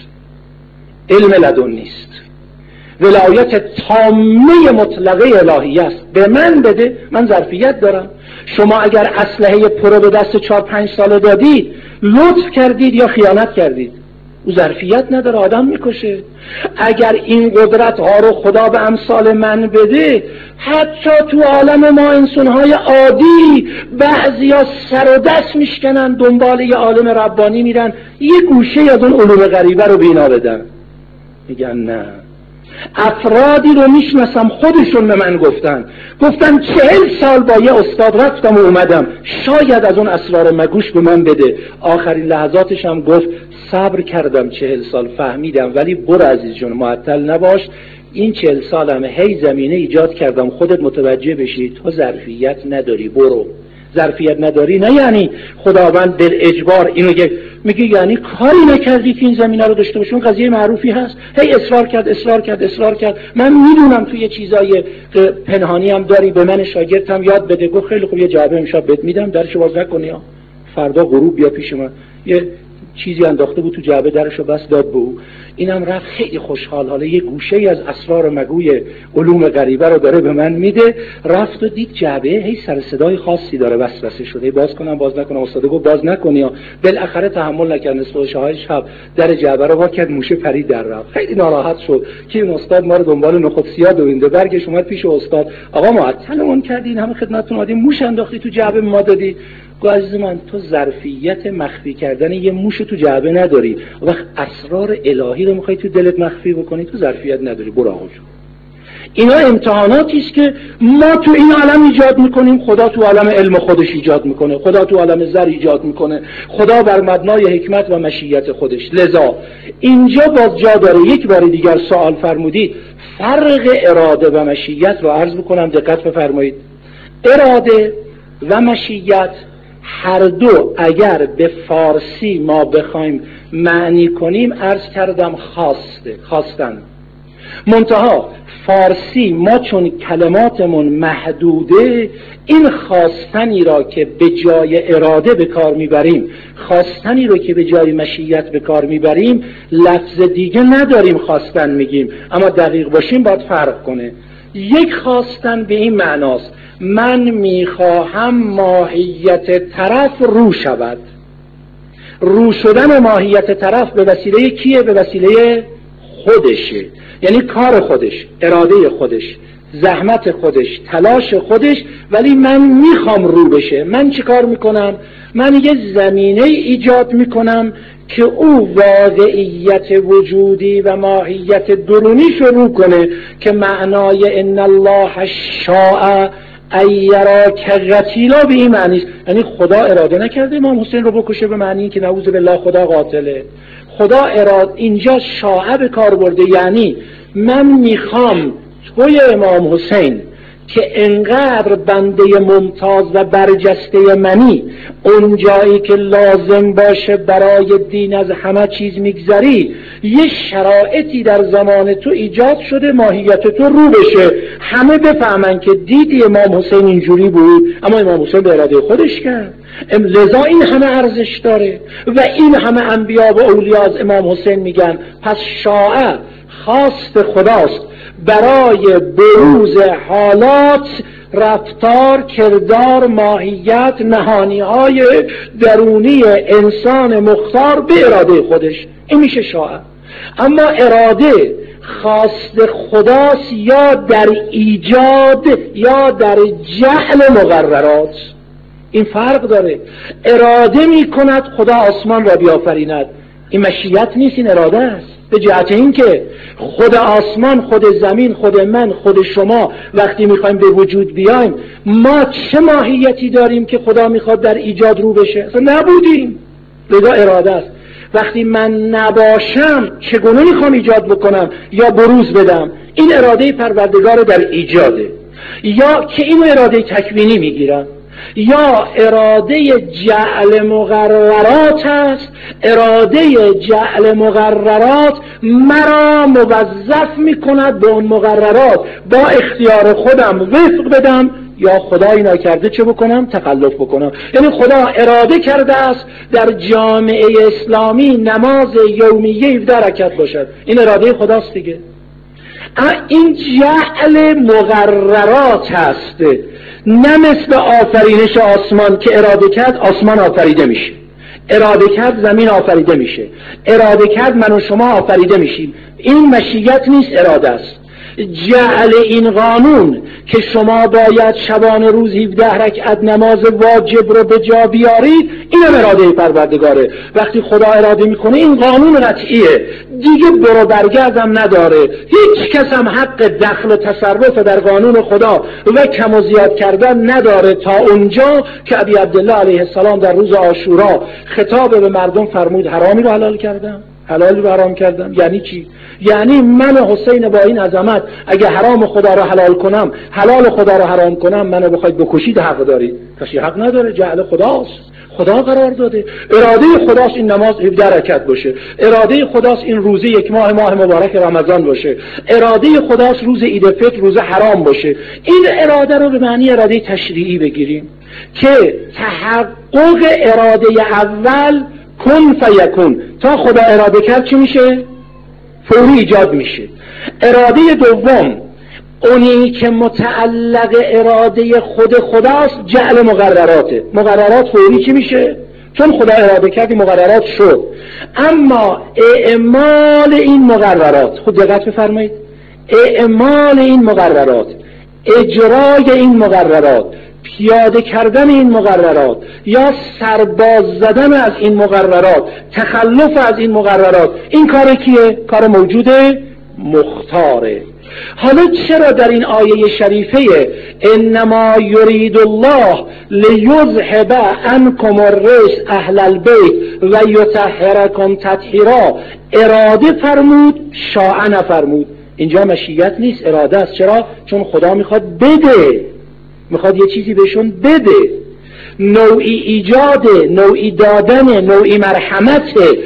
علم لدنی است، ولایت تامه مطلقه الهی است. به من بده، من ظرفیت دارم. شما اگر اسلحه پرو به دست 4-5 ساله دادید، لطف کردید یا خیانت کردید؟ او ظرفیت نداره، آدم میکشه. اگر این قدرت ها رو خدا به امثال من بده، حتی تو عالم ما انسانهای عادی بعضیا سر و دست میشکنن دنبال یه عالم ربانی میرن یه گوشه از اون علوم غریبه رو بینا بدن. میگن نه. افرادی رو میشناسم خودشون به من گفتن 40 سال با یه استاد رفتم و اومدم، شاید از اون اسرار مگوش به من بده. آخرین لحظاتش هم گفت صبر کردم 40 سال فهمیدم، ولی برو عزیز جون معطل نباش، این 40 سالم هی زمینه ایجاد کردم خودت متوجه بشی تو ظرفیت نداری. برو. ظرفیت نداری نه یعنی خداوند در اجبار اینو میگه یعنی کاری نکردی که این زمینه رو داشته باشون. قضیه معروفی هست، هی اصرار کرد. من میدونم تو یه چیزای پنهانی هم داری، به من شاگردم یاد بده. گفت خیلی خوب، یه جعبه امشب بهت میدم، درشو باز نکنی، فردا غروب بیا پیش من. یه چیزی انداخته بود تو جعبه، درشو بس داد به او. اینم رفت خیلی خوشحال، حالا یه گوشه ای از اسرار مگوی علوم غریبه رو داره به من میده. رفت و دید جعبه هی سر صدای خاصی داره وسوسه شده، باز کنم باز نکنم. استاد گفت باز نکنی. بالاخره تحمل نکرد، نصف شب در جعبه رو وا کرد، موشه پرید در رفت. خیلی ناراحت شد که این استاد ما رو دنبال نخود سیاه دوینده. برگشت اومد پیش استاد، آقا معطلمون کردین، همه خدمتتون اومدیم، موش انداختی تو جعبه ما دادی. گفت عزیز من تو ظرفیت مخفی کردن یه موش تو جعبه نداری، وقت اسرار الهی رو میخوای تو دلت مخفی بکنی، تو ظرفیت نداری. برو آقا جون. اینا امتحاناتی است که ما تو این عالم ایجاد میکنیم، خدا تو عالم علم خودش ایجاد میکنه، خدا تو عالم زر ایجاد میکنه، خدا بر مبنای حکمت و مشیت خودش. لذا اینجا باز جا داره یک بار دیگر سوال فرمودید، فرق اراده و مشیت رو عرض بکنم، دقت بفرمایید. اراده و مشیت هر دو اگر به فارسی ما بخوایم معنی کنیم، عرض کردم خواستن. منتها فارسی ما چون کلماتمون محدوده، این خواستنی را که به جای اراده به کار میبریم، خواستنی رو که به جای مشیت به کار میبریم، لفظ دیگه نداریم خواستن میگیم، اما دقیق باشیم باید فرق کنه. یک خواستن به این معناست من میخواهم ماهیت طرف رو شود. رو شدن ماهیت طرف به وسیله کیه؟ به وسیله خودشه، یعنی کار خودش، اراده خودش، زحمت خودش، تلاش خودش، ولی من میخوام رو بشه. من چی کار میکنم؟ من یه زمینه ایجاد میکنم که او واقعیت وجودی و ماهیت درونی شروع کنه که معنای ان الله شاء ایراک قتیلا به این معنی است. یعنی خدا اراده نکرده امام حسین رو بکشه به معنی که نعوذ بالله خدا قاتله. خدا اینجا شاء به کار برده، یعنی من میخوام توی امام حسین که انقدر بنده ممتاز و برجسته منی، اون جایی که لازم باشه برای دین از همه چیز میگذری، یه شرایطی در زمان تو ایجاد شده ماهیت تو رو بشه، همه بفهمن که دیدی امام حسین اینجوری بود اما امام حسین به اراده خودش کرد، لذا این همه ارزش داره و این همه انبیا و اولیا از امام حسین میگن. پس شاء خواست خداست برای بروز حالات، رفتار، کردار، ماهیت، نهانی‌های درونی انسان مختار به اراده خودش. این میشه شاء. اما اراده خواست خداست یا در ایجاد یا در جعل مقررات. این فرق داره. اراده میکند خدا آسمان را بیافریند، این مشیت نیست، این اراده است. به جهت این که خود آسمان، خود زمین، خود من، خود شما وقتی میخوایم به وجود بیایم، ما چه ماهیتی داریم که خدا میخواد در ایجاد رو بشه؟ اصلا نبودیم. لذا اراده است. وقتی من نباشم چگونه میخوام ایجاد بکنم یا بروز بدم؟ این اراده پروردگار در ایجاده، یا که اینو اراده تکوینی میگیرم، یا اراده جعل مقررات است. اراده جعل مقررات مرا موظف میکند به اون مقررات با اختیار خودم وفق بدم، یا خدا اینا کرده چه بکنم؟ تخلف بکنم. یعنی خدا اراده کرده است در جامعه اسلامی نماز یومیه 17 رکعت باشد، این اراده خداست دیگه. این جعل مقررات هست، نه مثل آفرینش آسمان که اراده کرد آسمان آفریده میشه، اراده کرد زمین آفریده میشه، اراده کرد من و شما آفریده میشیم. این مشیت نیست، اراده است. جعل این قانون که شما باید شبانه روز 17 رکعت نماز واجب رو به جا بیارید، اینم اراده پروردگاره. وقتی خدا اراده میکنه این قانون قطعیه، دیگه برو برگردم نداره. هیچ کس هم حق دخل و تصرف در قانون خدا و کم و زیاد کردن نداره تا اونجا که ابی عبدالله علیه السلام در روز عاشورا خطاب به مردم فرمود حرامی رو حلال کردم، حلالی رو حرام کردم. یعنی چی؟ یعنی من حسین با این عظمت اگه حرام خدا رو حلال کنم، حلال خدا رو حرام کنم، منو بخواید بکشید حق دارید. کسی حق نداره، جعل خداست. خدا قرار داده، اراده خداست این نماز 17 رکعت باشه، اراده خداست این روزه یک ماه مبارک رمضان باشه، اراده خداست روز عید فطر روزه حرام باشه. این اراده رو به معنی اراده تشریعی بگیریم که تحقق اراده اول کن فیکون، تا خدا اراده کرد چی میشه؟ فوری ایجاد میشه. اراده دوم اونی که متعلق اراده خود خداست جعل مقرراته. مقررات فوری چی میشه؟ چون خدا اراده کردی مقررات شد. اما اعمال این مقررات، خود دقت بفرمایید، اعمال این مقررات، اجرای این مقررات، پیاده کردن این مقررات یا سرباز زدن از این مقررات، تخلف از این مقررات، این کار کیه؟ کار موجود مختاره. حالا چرا در این آیه شریفه انما یرید الله لیذهب عنکم الرجس اهل البیت و یطهرکم تطهیرا اراده فرمود، شاء نفرمود؟ اینجا مشیت نیست، اراده است. چرا؟ چون خدا میخواد بده، میخواد یه چیزی بهشون بده. نوعی ایجاده، نوعی دادن، نوعی مرحمت.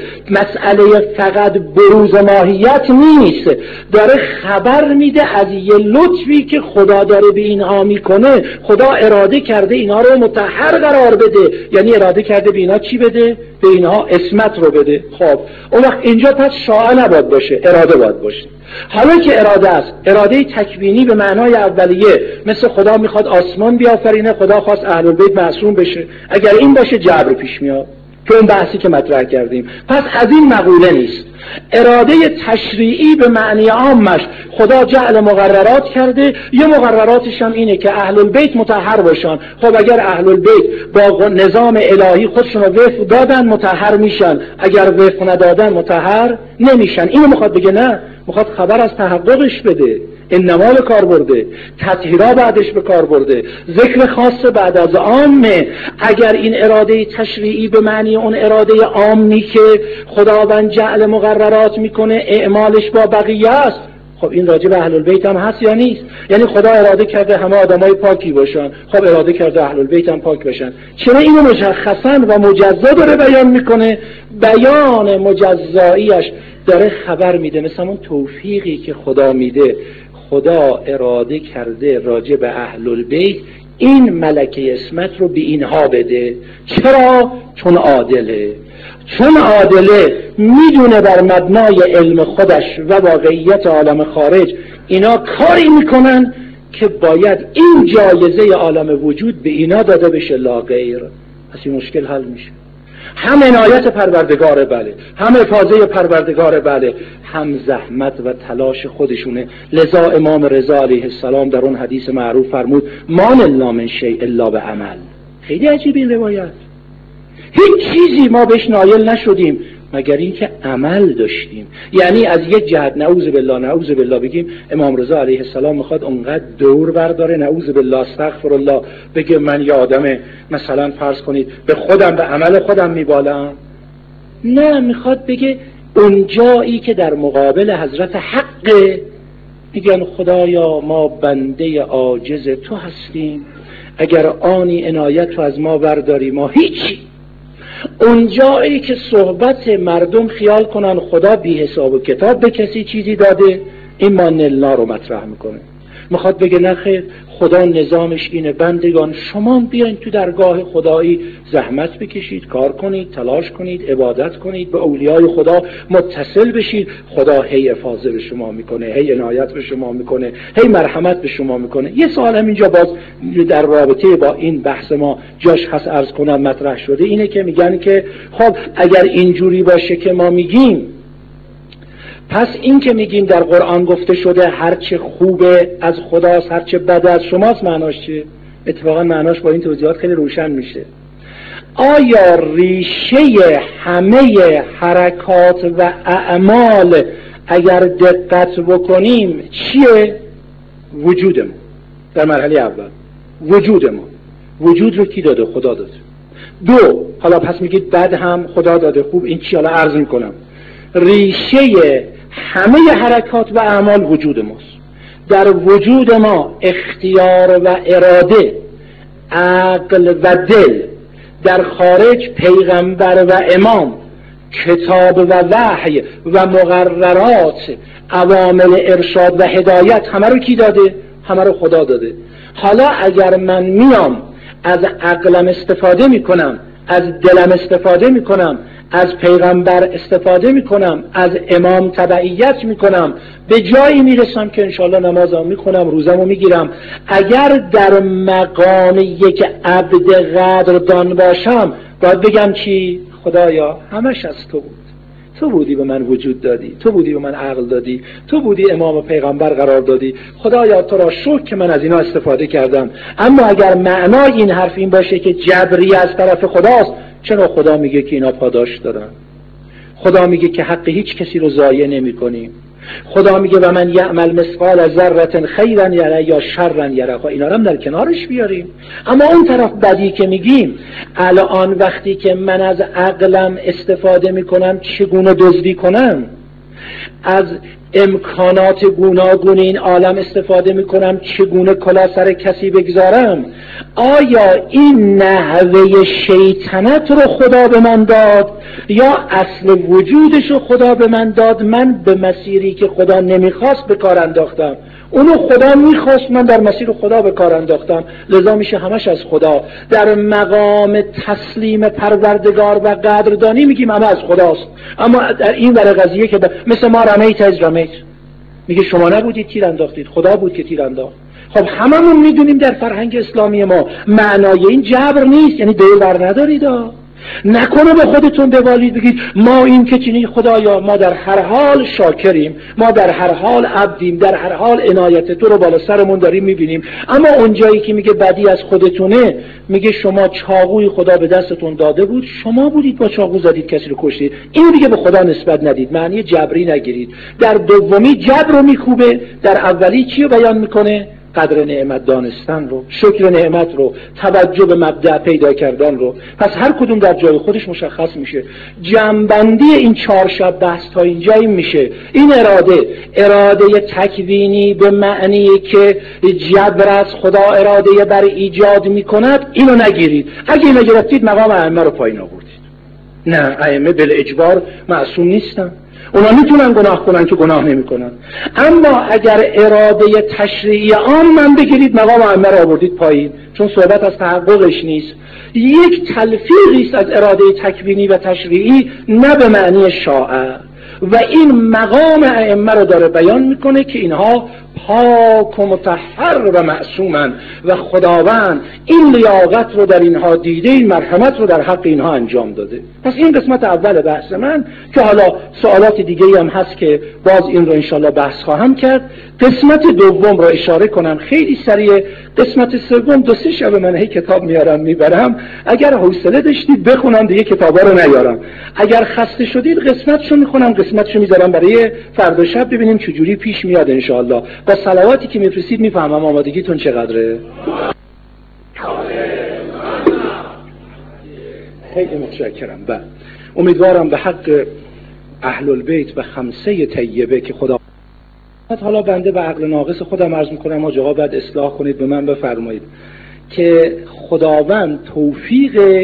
مسئله فقط بروز ماهیت نیست، داره خبر میده از یه لطفی که خدا داره به اینها میکنه. خدا اراده کرده اینها رو مطهر قرار بده، یعنی اراده کرده به اینها چی بده؟ به اینها عصمت رو بده. خب اون وقت اینجا پس شاء نباید باشه، اراده باید باشه. حالا که اراده است، اراده تکوینی به معنای اولیه، مثل خدا میخواد آسمان بیافرینه، خدا خواست اهل بیت معصوم بشه، اگر این باشه جبر پیش میاد. که اون بحثی که مطرح کردیم. پس از این مقوله نیست. اراده تشریعی به معنی عامش خدا جعل مقررات کرده، یه مقرراتش هم اینه که اهل البیت مطهر باشن. خب اگر اهل البیت با نظام الهی خودشون رو وفق دادن مطهر میشن، اگر وفق ندادن مطهر نمیشن. اینو میخواد بگه؟ نه، میخواد خبر از تحققش بده. انما به کار برده، تطهیرا بعدش به کار برده، ذکر خاص بعد از عامه. اگر این اراده تشریعی به معنی اون اراده عامی که خداوند جعل مقررات میکنه اعمالش با بقیه است، خب این راجع به اهل البیت هم هست یا نیست؟ یعنی خدا اراده کرده همه آدمای پاکی باشن، خب اراده کرده اهل البیت هم پاک باشن. چرا اینو مشخصا و مجزا داره بیان میکنه؟ بیان مجزاییش داره خبر میده، مثل اون توفیقی که خدا میده. خدا اراده کرده راجع به اهل البیت این ملکه اسمت رو به اینها بده. چرا؟ چون عادله. چون عادله میدونه بر مبنای علم خودش و واقعیت عالم خارج اینا کاری میکنن که باید این جایزه عالم وجود به اینا داده بشه، لا غیر. پس این مشکل حل میشه. هم عنایت پروردگاره بله، هم افاضه پروردگاره بله، هم زحمت و تلاش خودشونه. لذا امام رضا علیه السلام در اون حدیث معروف فرمود ما نلنا من شیء الا بعمل. خیلی عجیب این روایت. هیچ چیزی ما بهش نایل نشدیم مگر اینکه عمل داشتیم. یعنی از یک جهت نعوذ بالله بگیم امام رضا علیه السلام میخواد اونقدر دور برداره، نعوذ بالله استغفر الله، بگه من یه آدم مثلا فرض کنید به خودم به عمل خودم میبالم. نه، میخواد بگه اون جایی که در مقابل حضرت حق میگن خدایا ما بنده عاجز تو هستیم، اگر آنی عنایت تو از ما برداری ما هیچی. اون جایی که صحبت مردم خیال کنن خدا بی حساب و کتاب به کسی چیزی داده، این ما نلنا رو مطرح میکنه. میخواد بگه نخیر، خدا نظامش اینه بندگان شما بیاین تو درگاه خدایی زحمت بکشید، کار کنید، تلاش کنید، عبادت کنید، به اولیای خدا متصل بشید. خدا هی افاضه به شما میکنه، هی عنایت به شما میکنه، هی مرحمت به شما میکنه. یه سوال هم اینجا باز در رابطه با این بحث ما جاش هست عرض کنم مطرح شده، اینه که میگن که خب اگر اینجوری باشه که ما میگیم، پس این که میگیم در قرآن گفته شده هرچه خوبه از خداست هرچه بد از شماست، معناش چیه؟ اتفاقا معناش با این توضیحات خیلی روشن میشه. آیا ریشه همه حرکات و اعمال اگر دقت بکنیم چیه؟ وجودمون. در مرحله اول وجودمون. وجود رو کی داده؟ خدا داده. دو، حالا پس میگید بد هم خدا داده، خوب این چی؟ حالا عرض میکنم. ریشه همه حرکات و اعمال وجود ماست. در وجود ما اختیار و اراده، عقل و دل، در خارج پیغمبر و امام، کتاب و وحی و مقررات، عوامل ارشاد و هدایت، همه رو کی داده؟ همه رو خدا داده. حالا اگر من میام از عقلم استفاده میکنم، از دلم استفاده میکنم، از پیغمبر استفاده میکنم، از امام تبعیت میکنم، به جایی میرسم که انشاءالله نمازم میکنم، روزمو میگیرم. اگر در مقام یک عبد قدردان باشم باید بگم چی؟ خدایا همش از تو بود، تو بودی به من وجود دادی، تو بودی به من عقل دادی، تو بودی امام و پیغمبر قرار دادی، خدایا تو را شکر که من از اینا استفاده کردم. اما اگر معنای این حرف این باشه که جبری از طرف خداست، چرا خدا میگه که اینا پاداش دارن؟ خدا میگه که حق هیچ کسی رو ضایع نمی کنیم. خدا میگه و من یعمل مثقال ذره خیرا یره یا شرا یره. خب اینا رو هم در کنارش بیاریم. اما اون طرف بدی که میگیم، الان وقتی که من از عقلم استفاده میکنم چگونه دزدی کنم، از امکانات گوناگون این عالم استفاده میکنم چگونه کلاه سر کسی بگذارم، آیا این نحوه شیطنت رو خدا به من داد یا اصل وجودش رو خدا به من داد؟ من به مسیری که خدا نمیخواست به کار انداختم، اونو خدا میخواست، من در مسیر خدا به کار انداختم، لذا میشه همش از خدا. در مقام تسلیم پروردگار و قدردانی میگیم همه از خداست. اما در این ور قضیه که مثل ما رمیت از رمیت، میگه شما نبودید تیر انداختید، خدا بود که تیر انداخت. خب هممون میدونیم در فرهنگ اسلامی ما معنای این جبر نیست، یعنی دل بر ندارید. نکنه به خودتون ببالید بگید ما این که چنین خدایا ما در هر حال شاکریم، ما در هر حال عبدیم، در هر حال عنایت تو رو بالا سرمون داریم میبینیم. اما اونجایی که میگه بدی از خودتونه، میگه شما چاقوی خدا به دستتون داده بود، شما بودید با چاقو زدید کسی رو کشتید، این دیگه به خدا نسبت ندید، معنی جبری نگیرید. در دومی جبر رو میکوبه، در اولی چی رو بیان میکنه؟ قدر نعمت دانستن رو، شکر نعمت رو، توجه به مبدأ پیدا کردن رو. پس هر کدوم در جای خودش مشخص میشه. جمع‌بندی این 4 شب بحث تا اینجا این میشه: این اراده تکوینی به معنی که جبر از خدا اراده بر ایجاد میکند، اینو نگیرید. اگه اینو گرفتید مقام ائمه رو پایین آوردید. نه، ائمه بالاجبار معصوم نیستن، اونا میتونن گناه کنن که گناه نمیکنن. اما اگر اراده تشریعی من بگیرید، مقام ائمه رو آوردید پایین، چون صحبت از تحققش نیست. یک تلفیقی است از اراده تکوینی و تشریعی، نه به معنی شاعر. و این مقام ائمه رو داره بیان میکنه که اینها پاک و مطهر و معصومن و خداوند این لیاقت رو در اینها دیده، این مرحمت رو در حق اینها انجام داده. پس این قسمت اول بحث من، که حالا سوالات دیگه هم هست که باز این رو انشالله بحث خواهم کرد. قسمت دوم رو اشاره کنم خیلی سریع. قسمت سوم 2-3 شب من هی کتاب میبرم، اگر حوصله داشتید بخونم دیگه کتابا رو نیارم، اگر خسته شدید قسمتشو میخونم، قسمتشو میذارم برای فردا شب ببینیم چجوری پیش میاد انشالله. با صلواتی که میفرستید میفهمم آمادگیتون چقدره. خیلی متشکرم. امیدوارم به حق اهل البیت و 5 طیبه که خدا، حالا بنده به عقل ناقص خودم عرض میکنم حاج آقا بعد اصلاح کنید، به من بفرمایید که خداوند توفیق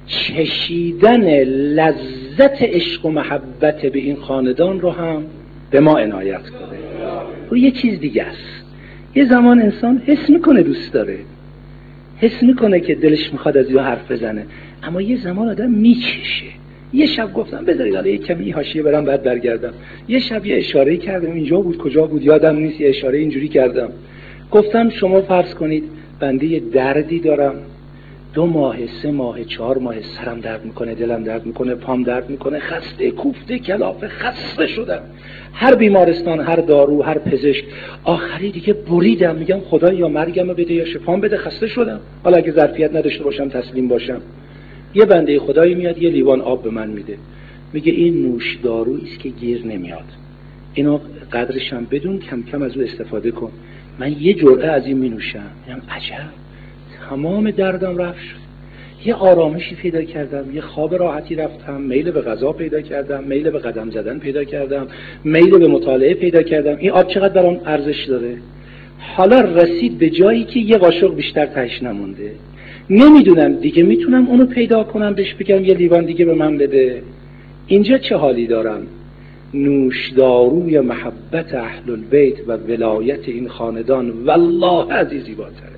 چشیدن لذت عشق و محبت به این خاندان رو هم به ما عنایت کنه. و یه چیز دیگه است، یه زمان انسان حس میکنه دوست داره، حس میکنه که دلش میخواد از این حرف بزنه، اما یه زمان آدم میچشه. یه شب گفتم بذارید حالا یه کمی حاشیه برم بعد برگردم. یه شب یه اشاره کردم، اینجا بود کجا بود یادم نیست، یه اشاره اینجوری کردم، گفتم شما فرض کنید بنده یه دردی دارم، 2 ماه 3 ماه 4 ماه سرم درد میکنه، دلم درد میکنه، پام درد میکنه، خسته کوفته کلافه خسته شدم، هر بیمارستان، هر دارو، هر پزشک، آخری دیگه بریدم، میگم خدا یا مرگمو بده یا شفام بده، خسته شدم. حالا اگه ظرفیت نداشته باشم تسلیم باشم. یه بنده خدایی میاد یه لیوان آب به من میده، میگه این نوش دارویی است که گیر نمیاد، اینو قدرش هم بدون، کم کم از او استفاده کن. من یه جرعه از این مینوشم، میگم عجب، تمام دردم رفت شد، یه آرامشی پیدا کردم، یه خواب راحتی رفتم، میل به غذا پیدا کردم، میل به قدم زدن پیدا کردم، میل به مطالعه پیدا کردم. این آب چقدر برام ارزش داره. حالا رسید به جایی که یه قاشق بیشتر تهش نمونده، نمیدونم دیگه میتونم اونو پیدا کنم بهش بگم یه لیوان دیگه به من بده. اینجا چه حالی دارم؟ نوشداروی محبت اهل البیت و ولایت این خاندان والله عزیزی زیباتره.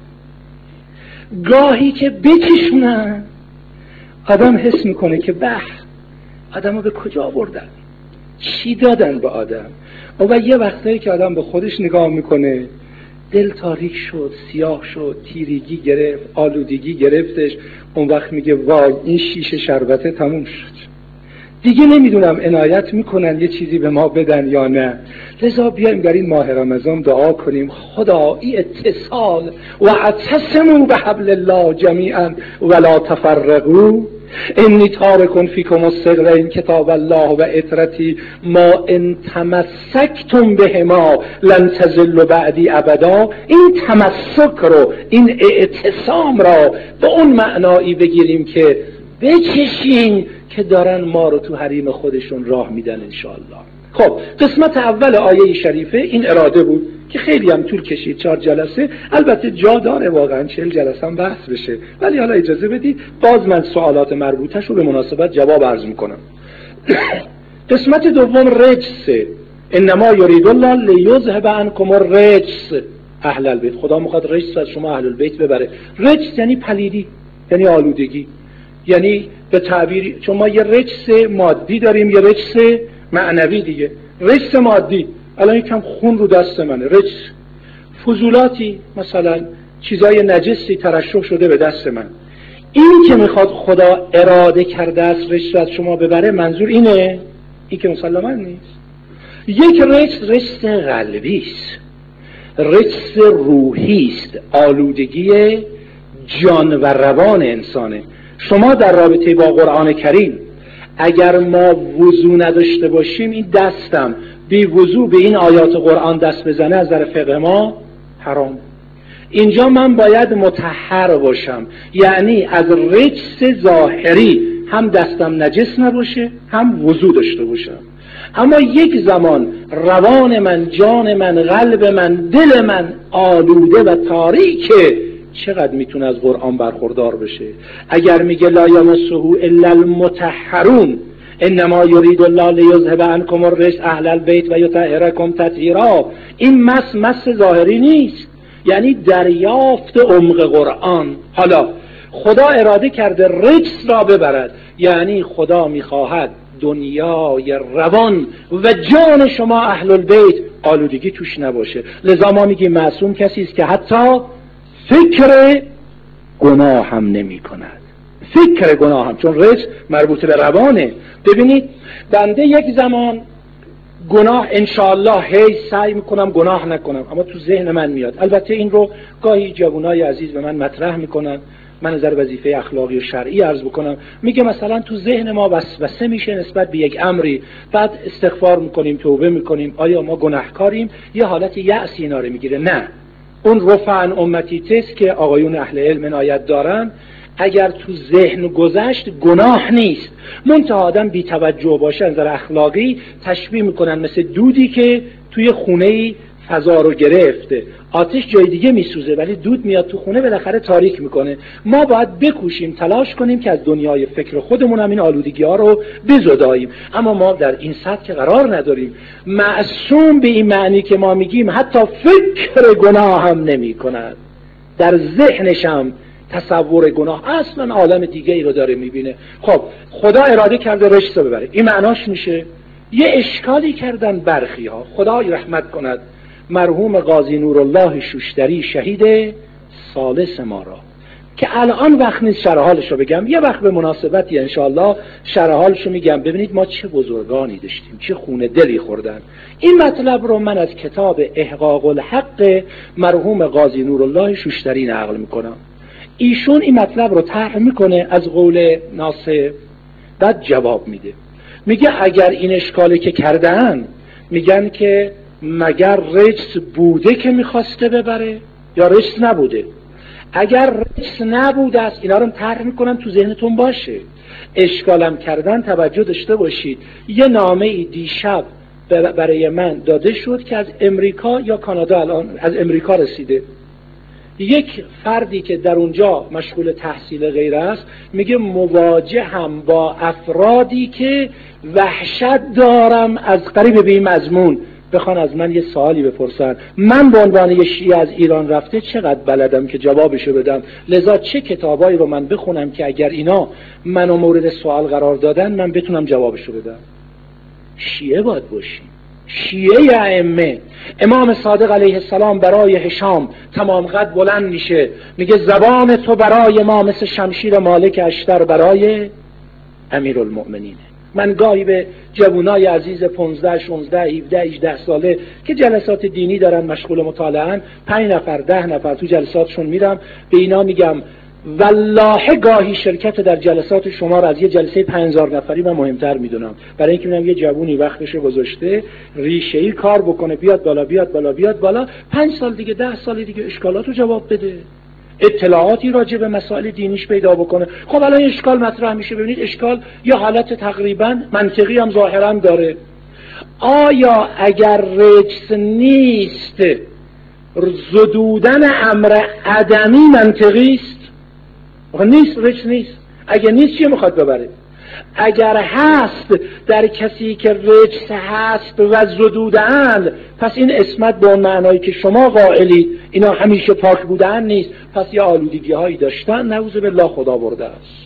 گاهی که بچشونن آدم حس میکنه که به آدمو به کجا بردن، چی دادن به آدم. و یه وقتایی که آدم به خودش نگاه میکنه دل تاریک شد، سیاه شد، تیریگی گرفت، آلودگی گرفتش، اون وقت میگه وای این شیشه شربته تموم شد، دیگه نمیدونم عنایت میکنن یه چیزی به ما بدن یا نه. لذا بیایم در این ماه رمضان دعا کنیم خدا این اتصال و اعتصموا بحبل الله جمیعا ولا تفرقوا انی تارک فیکم الثقلین کتاب الله و اطرتی ما ان تمسکتم بهما لن تضلوا بعدی ابدا. این تمسک رو، این اعتصام را به اون معنایی بگیریم که بچشین که دارن ما رو تو حریم خودشون راه میدن انشاءالله. خب قسمت اول آیه شریفه این اراده بود که خیلی هم طول کشید، 4 جلسه، البته جا داره واقعا 40 جلسه هم بحث بشه، ولی حالا اجازه بدید باز من سوالات مربوطش رو به مناسبت جواب عرض میکنم. قسمت دوم رجس، انما یرید الله لیذهب عنکم الرجس اهل البیت. خدا میخواد رجس از شما اهل البیت ببره. رجس یعنی پلیدی، یعنی آلودگی، یعنی به تعبیر چون ما یه رجس مادی داریم یه رجس معنوی دیگه. رجس مادی الان یکم خون رو دست منه، رجس فضولاتی مثلا چیزای نجسی ترشح شده به دست من، این که میخواد خدا اراده کرده است رجس از شما ببره، منظور اینه؟ این که مسلماً نیست. یک رجس قلبی است، رجس روحی است، آلودگی جان و روان انسانه. شما در رابطه با قرآن کریم اگر ما وضو نداشته باشیم، این دستم بی وضو به این آیات قرآن دست بزنه از نظر فقه ما حرام. اینجا من باید مطهر باشم، یعنی از رجس ظاهری هم دستم نجس نباشه هم وضو داشته باشم. اما یک زمان روان من، جان من، قلب من، دل من آلوده و تاریکه، چقدر میتونه از قرآن برخوردار بشه؟ اگر میگه لا یمسه الا المطهرون انما یرید الله لیذهب عنکم الرجس اهل البیت و یطهرکم تطهیرا، این مس ظاهری نیست، یعنی دریافت عمق قرآن. حالا خدا اراده کرده رجس را ببرد، یعنی خدا میخواهد دنیای روان و جان شما اهل البیت آلودگی توش نباشه. لذا ما میگیم معصوم کسی است که حتی فکر گناه هم نمی کند. فکر گناه هم، چون رجس مربوط به روانه. ببینید بنده یک زمان گناه انشاءالله هی سعی میکنم گناه نکنم، اما تو ذهن من میاد. البته این رو گاهی جوانای عزیز به من مطرح میکنن، من نظر وظیفه اخلاقی و شرعی عرض بکنم. میگه مثلا تو ذهن ما وسوسه میشه نسبت به یک امری، بعد استغفار میکنیم، توبه میکنیم، آیا ما گناهکاریم؟ یه حالت یأس اینا رو میگیره. نه، اون رفعن امتی تست که آقایون اهل علم عنایت دارن، اگر تو ذهن گذشت گناه نیست، منتها آدم بی توجه باشه، نظر اخلاقی تشبیه میکنن مثل دودی که توی خونه‌ای فضا رو گرفته، آتش جای دیگه میسوزه ولی دود میاد تو خونه بالاخره تاریک میکنه. ما باید بکوشیم، تلاش کنیم که از دنیای فکر خودمون هم این آلودگی ها رو بزداییم، اما ما در این سطح قرار نداریم. معصوم به این معنی که ما میگیم حتی فکر گناه هم نمی کند، در ذهنش هم تصور گناه، اصلا عالم دیگه ای رو داره میبینه. خب خدا اراده کرده رجس رو ببره، این معناش میشه یه اشکالی کردن برخی ها، خدای رحمت کند مرحوم قاضی نورالله شوشتری شهید ثالث ما را، که الان وقت نیست شرح حالش رو بگم، یه وقت به مناسبتی انشاءالله شرح حالش رو میگم. ببینید ما چه بزرگانی داشتیم، چه خونه دلی خوردن. این مطلب رو من از کتاب احقاق الحق مرحوم قاضی نورالله شوشتری نقل میکنم. ایشون این مطلب رو طرح میکنه از قول ناصر، بعد جواب میده. میگه اگر این اشکالی که کردن، میگن که مگر رجس بوده که میخواسته ببره یا رجس نبوده؟ اگر رجس نبوده است، اینا رو طرح میکنم تو ذهنتون باشه. اشکالم کردن توجه داشته باشید. یه نامه ای دیشب برای من داده شد که از امریکا یا کانادا، الان از امریکا رسیده. یک فردی که در اونجا مشغول تحصیل غیره است میگه مواجه هم با افرادی که وحشت دارم از قریب به این مضمون بخوان از من یه سوالی بپرسن. من به عنوان یه شیعه از ایران رفته چقدر بلدم که جوابشو بدم، لذا چه کتابایی رو من بخونم که اگر اینا منو مورد سوال قرار دادن من بتونم جوابشو بدم. شیعه باید باشیم، شیعه ائمه. امام صادق علیه السلام برای هشام تمام قد بلند میشه، میگه زبان تو برای ما مثل شمشیر مالک اشتر برای امیرالمؤمنینه. من گاهی به جوانای عزیز 15 16 17 18 ساله که جلسات دینی دارن مشغول مطالعه‌ان، 5 نفر 10 نفر تو جلساتشون میرم، به اینا میگم والله گاهی شرکت در جلسات شما را از یه جلسه 5000 نفری من مهمتر میدونم، برای اینکه میگم یه جوونی وقتش گذاشته ریشه‌ای کار بکنه، بیاد بالا بیاد بالا بیاد بالا، 5 سال دیگه 10 سال دیگه اشکالات رو جواب بده، اطلاعاتی راجع به مسائل دینیش پیدا بکنه. خب الان اشکال مطرح میشه. ببینید اشکال یه حالت تقریبا منطقی هم ظاهرا داره. آیا اگر رجس نیست زدودن امر عدمی منطقی است؟ نیست، رجس نیست. اگر نیست چیه میخواد ببره؟ اگر هست در کسی که رجس هست و زدودن، پس این اسمت به اون معنایی که شما قائلید اینا همیشه پاک بودن نیست، پس یه آلودگی هایی داشتن، نعوذ بالله خدا برده است.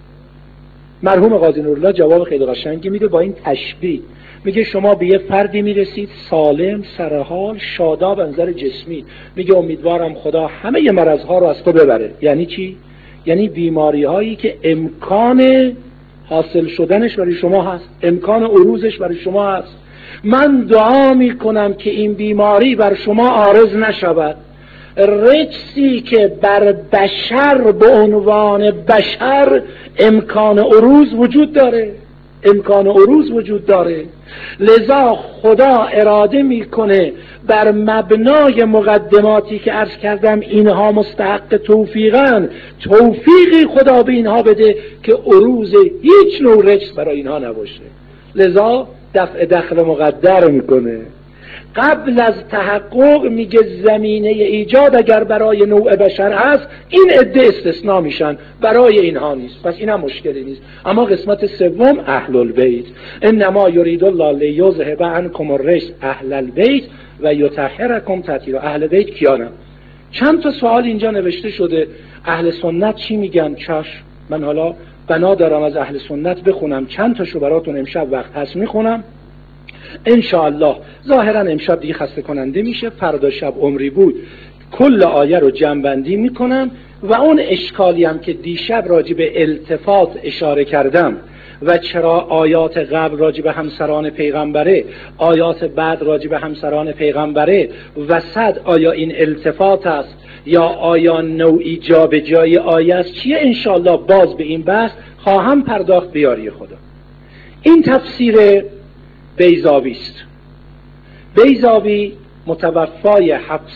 مرحوم قاضی نورالله جواب خیلی قشنگی میده با این تشبیه. میگه شما به یه فردی میرسید سالم، سرحال، شاداب از نظر جسمی، میگه امیدوارم خدا همه مرضها رو از تو ببره. یعنی چی؟ یعنی بیماری هایی که امکان حاصل شدنش برای شما هست، امکان عروضش برای شما هست. من دعا می کنم که این بیماری بر شما عارض نشود. رجسی که بر بشر به عنوان بشر امکان عروض وجود داره، امکان عروض وجود داره. لذا خدا اراده میکنه بر مبنای مقدماتی که عرض کردم اینها مستحق توفیقن، توفیقی خدا به اینها بده که عروض هیچ نوع رجس برای اینها نباشه. لذا دفع دخل مقدر میکنه. قبل از تحقق میگه زمینه ایجاد اگر برای نوع بشر هست، این عده استثناء میشن، برای اینها نیست، پس اینها مشکلی نیست. اما قسمت سوم اهل البیت، انما یرید الله لیذهب عنکم الرجس اهل البیت و یطهرکم تطهیرا. اهل بیت کیانم؟ چند تا سوال اینجا نوشته شده. اهل سنت چی میگن؟ چشم، من حالا بنا دارم از اهل سنت بخونم، چند تاشو براتون امشب وقت هست میخونم انشاءالله. ظاهرا امشب دیگه خسته کننده میشه، فردا شب عمری بود کل آیه رو جمع‌بندی میکنم و اون اشکالی هم که دیشب راجع به التفات اشاره کردم و چرا آیات قبل راجع به همسران پیغمبره، آیات بعد راجع به همسران پیغمبره، وسط آیا این التفات است یا آیا نوعی جابجایی آیه است، چیه؟ انشاءالله باز به این بحث خواهم پرداخت بیاری خدا. این تفسیر بیضاوی است. بیضاوی متوفای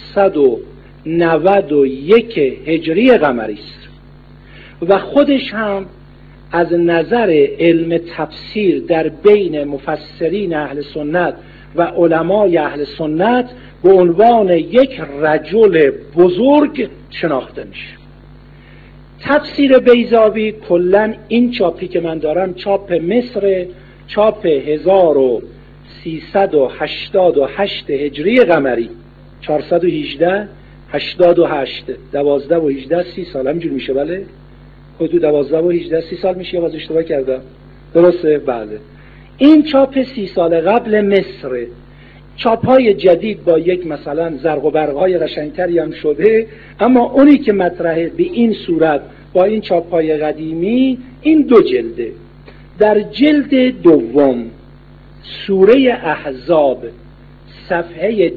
791 هجری قمری است و خودش هم از نظر علم تفسیر در بین مفسرین اهل سنت و علمای اهل سنت به عنوان یک رجل بزرگ شناخته میشه. تفسیر بیضاوی کلن این چاپی که من دارم چاپ مصر، چاپ 1388 هجری قمری، 418 88 12 و 18 30 سال همینجور میشه. بله حدود 12 و 18 30 سال میشه، یا باز اشتباه کردم؟ درسته؟ بله. این چاپ 30 سال قبل مصر. چاپ‌های جدید با یک مثلا زرق و برق‌های قشنگتری هم شده، اما اونی که مطرحه به این صورت با این چاپ‌های قدیمی، این دو جلده. در جلد دوم سوره احزاب صفحه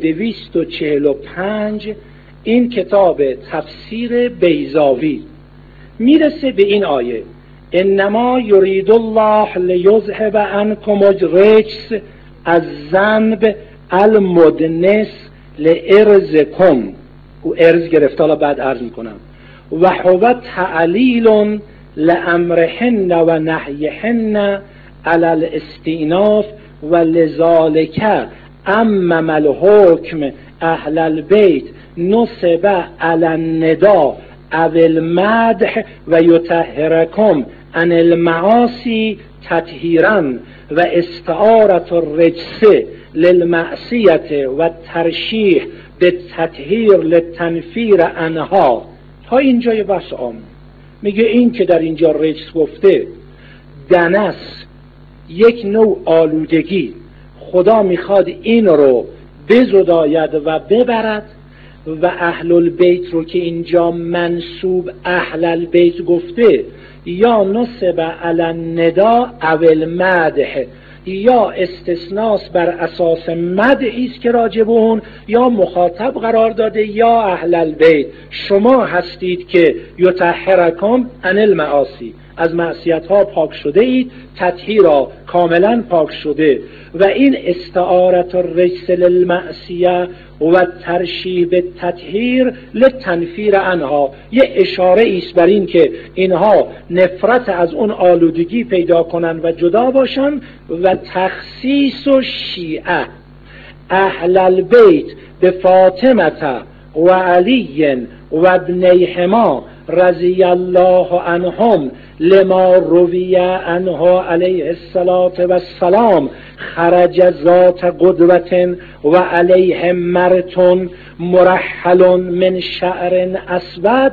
245 این کتاب تفسیر بیضاوی میرسه به این آیه: انما یرید الله لیذهب عنکم الرجس الذنب المدنس لارزکم. او ارز گرفته، حالا بعد عرض میکنم. و هو تعلیل لامرهن و نهیهن علی الاستئناف و لذالک عمم الحکم اهل البیت نصب علی النداء او المدح و یطهرکم عن المعاصی تطهیرا و استعارة الرجس للمعصیة و ترشیح به تطهیر للتنفیر عنها. تا اینجای بحث عام. میگه این که در اینجا رجس گفته، دنس، یک نوع آلودگی، خدا میخواد این رو بزداید و ببرد و اهل البیت رو که اینجا منسوب اهل البیت گفته، یا نصب علی النداء او المدح، یا استثناس بر اساس مدحی است که راجب اون یا مخاطب قرار داده، یا اهل البیت شما هستید که یطهرکم عن المعاصی، از معصیت ها پاک شده اید، تطهیرا کاملا پاک شده. و این استعارت الرجس للمعصیه و ترشیح به تطهیر للتنفیر عنها، یه اشاره ایست بر این که اینها نفرت از اون آلودگی پیدا کنن و جدا باشن. و تخصیص و شیعه اهل البیت به فاطمه و علی و ابنیهما رضی الله عنهم لما روی عنه علیه الصلاة والسلام خرج ذات قدوة و علیه مرتون مرحل من شعر اسود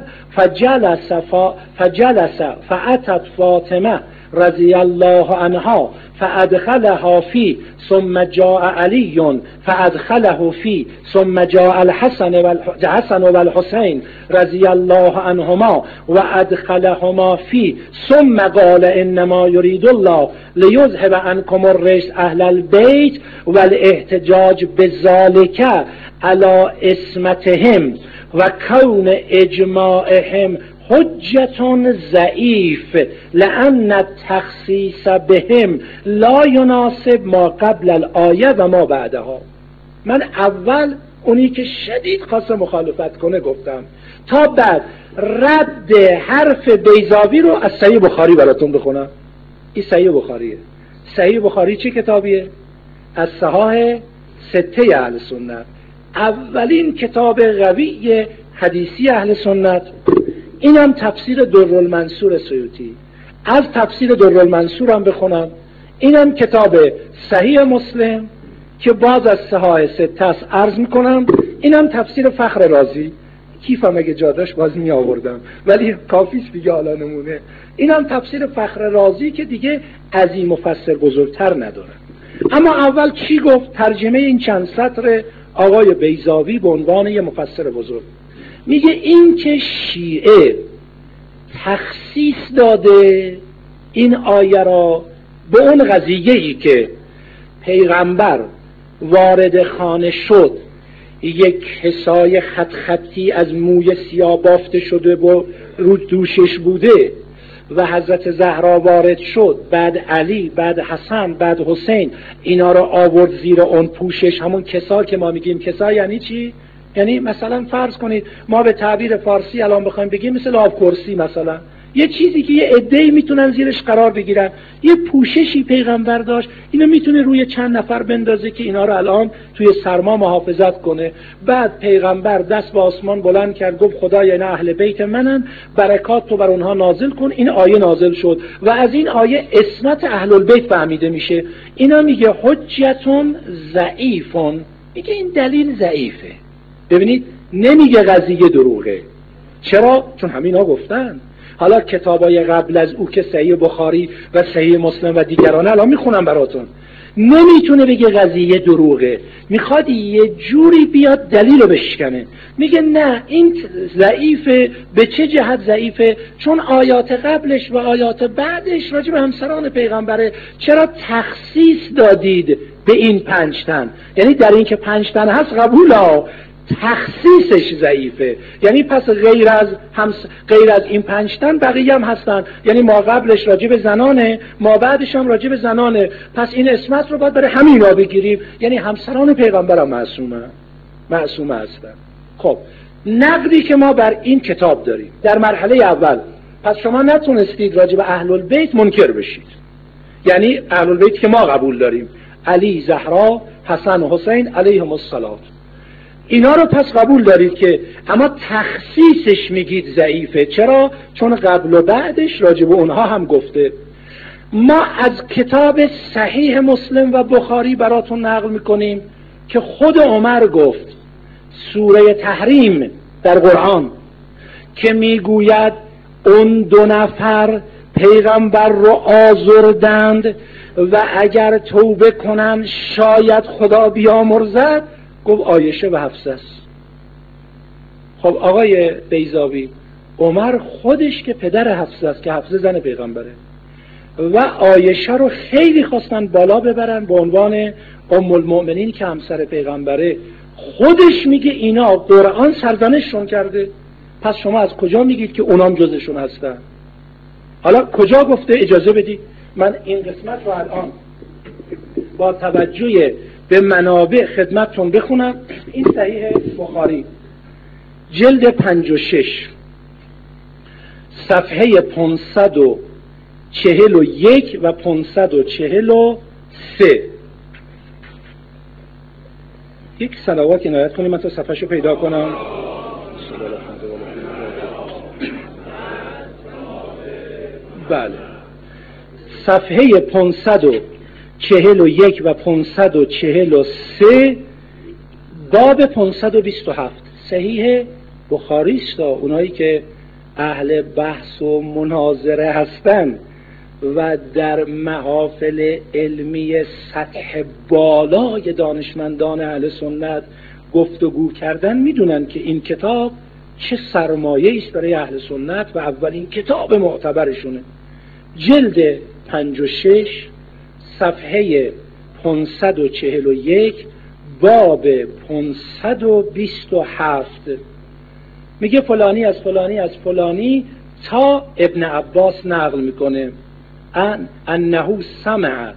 فجلس فأتت فاطمه رضی الله عنها فادخلها فی ثم جاء علی فادخله فی ثم جاء الحسن والحسین رضی الله عنهما و ادخلهما فی ثم قال انما یرید الله لیذهب عنکم الرجس اهل البیت والاحتجاج بذلك علی اسمتهم و کون اجماعهم حجة ضعیف لأن التخصیص بهم لا يناسب ما قبل الآیه و ما بعدها. من اول اونی که شدید خواست مخالفت کنه گفتم، تا بعد رد حرف بیضاوی رو از صحیح بخاری براتون بخونم. این صحیح بخاریه. صحیح بخاری چه کتابیه؟ از صحاح سته اهل سنت، اولین کتاب قوی حدیثی اهل سنت. اینم تفسیر درالمنصور سیوطی. از تفسیر درالمنصور هم بخونم. اینم کتاب صحیح مسلم که باز از صحاح سته است عرض میکنم. اینم تفسیر فخر رازی، کیفم اگه جا داشت باز می آوردم ولی کافیست دیگه حالا نمونه. اینم تفسیر فخر رازی که دیگه از این مفسر بزرگتر نداره. اما اول چی گفت؟ ترجمه این چند سطر آقای بیضاوی به عنوان یه مفسر بزرگ میگه این که شیعه تخصیص داده این آیه را به اون قضیه‌ای که پیغمبر وارد خانه شد، یک کسای خط خطی از موی سیاه بافته شده و رو دوشش بوده و حضرت زهرا وارد شد، بعد علی، بعد حسن، بعد حسین، اینا رو آورد زیر اون پوشش. همون کسا که ما میگیم کسا یعنی چی؟ یعنی مثلا فرض کنید ما به تعبیر فارسی الان بخوایم بگیم مثل آب کرسی، مثلا یه چیزی که یه عده‌ای میتونن زیرش قرار بگیرن. یه پوششی پیغمبر داشت، اینو میتونه روی چند نفر بندازه که اینا رو الان توی سرما محافظت کنه. بعد پیغمبر دست به آسمان بلند کرد گفت خدای اینا اهل بیت منن، برکات تو بر اونها نازل کن. این آیه نازل شد و از این آیه اسمت اهل البیت فهمیده میشه. اینا میگه حجتون ضعیفون، میگه این دلیل ضعیفه. ببینید نمیگه قضیه دروغه. چرا؟ چون همینا گفتن. حالا کتابای قبل از او که صحیح بخاری و صحیح مسلم و دیگران الان میخونم براتون، نمیتونه بگه قضیه دروغه، میخواد یه جوری بیاد دلیل رو بشکنه. میگه نه این ضعیفه. به چه جهت ضعیفه؟ چون آیات قبلش و آیات بعدش راجع به همسران پیغمبره. چرا تخصیص دادید به این 5 تن؟ یعنی در این که 5 تن هست قبولا، تخصیصش ضعیفه. یعنی پس غیر از این 5 تن بقیه هم هستن. یعنی ما قبلش راجع به زنانه، ما بعدش هم راجع به زنانه، پس این اسمت رو باید برای همینا بگیریم. یعنی همسران پیغمبر هم معصومه هستن. خب نقدی که ما بر این کتاب داریم در مرحله اول، پس شما نتونستید راجع به اهل البیت منکر بشید. یعنی اهل البیت که ما قبول داریم، علی، زهرا، حسن و حسین علیهم الصلات، اینا رو پس قبول دارید که، اما تخصیصش میگید ضعیفه. چرا؟ چون قبل و بعدش راجع به اونها هم گفته. ما از کتاب صحیح مسلم و بخاری براتون نقل میکنیم که خود عمر گفت سوره تحریم در قرآن که میگوید اون 2 نفر پیغمبر رو آزردند و اگر توبه کنن شاید خدا بیامرزد. گفت عایشه و حفصه است. خب آقای بیضاوی، عمر خودش که پدر حفصه است که حفصه زن پیغمبره و عایشه رو خیلی خواستن بالا ببرن به عنوان ام المؤمنین که همسر پیغمبره، خودش میگه اینا قرآن سرزنششون کرده. پس شما از کجا میگید که اونام جزشون هستن؟ حالا کجا گفته؟ اجازه بدید من این قسمت رو الان با توجه به منابع خدمتتون بخونم. این صحیح بخاری جلد 56 صفحه 541 و 543. یک صلوات عنایت کنیم من تا صفحه‌شو پیدا کنم. بله، صفحه 541 و 543 باب 527 صحیح بخاری است. اونایی که اهل بحث و مناظره هستن و در محافل علمی سطح بالای دانشمندان اهل سنت گفتگو کردن میدونن که این کتاب چه سرمایه است برای اهل سنت و اولین کتاب معتبرشونه. جلد 56 صفحه 541 باب 527 میگه فلانی از فلانی از فلانی تا ابن عباس نقل میکنه انه سمع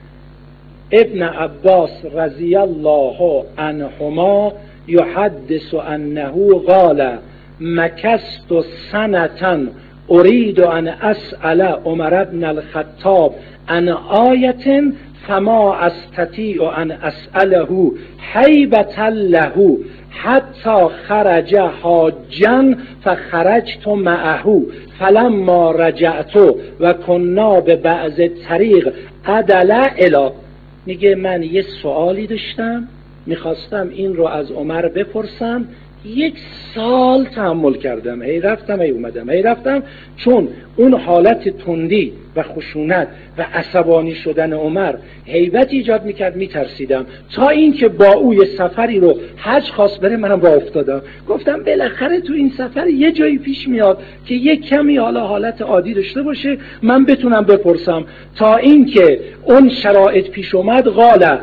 ابن عباس رضی الله عنهما یحدث انه قال مکثت سنة اريد ان اسأل عمر بن الخطاب عن آیة فما استطيع ان اسأله حیبة له حتی خرج حاجا فخرجت معه فلما رجعت و کنا به بعض طریق عدل الی. میگه من یه سوالی داشتم میخواستم این رو از عمر بپرسم، 1 سال تحمل کردم، هی رفتم هی اومدم هی رفتم، چون اون حالت تندی و خشونت و عصبانی شدن عمر هیبت ایجاد میکرد، میترسیدم تا اینکه با او یه سفری رو حج خواست بره، منم راه افتادم گفتم بالاخره تو این سفر یه جایی پیش میاد که یه کمی حالت عادی داشته باشه من بتونم بپرسم، تا اینکه اون شرایط پیش اومد. قال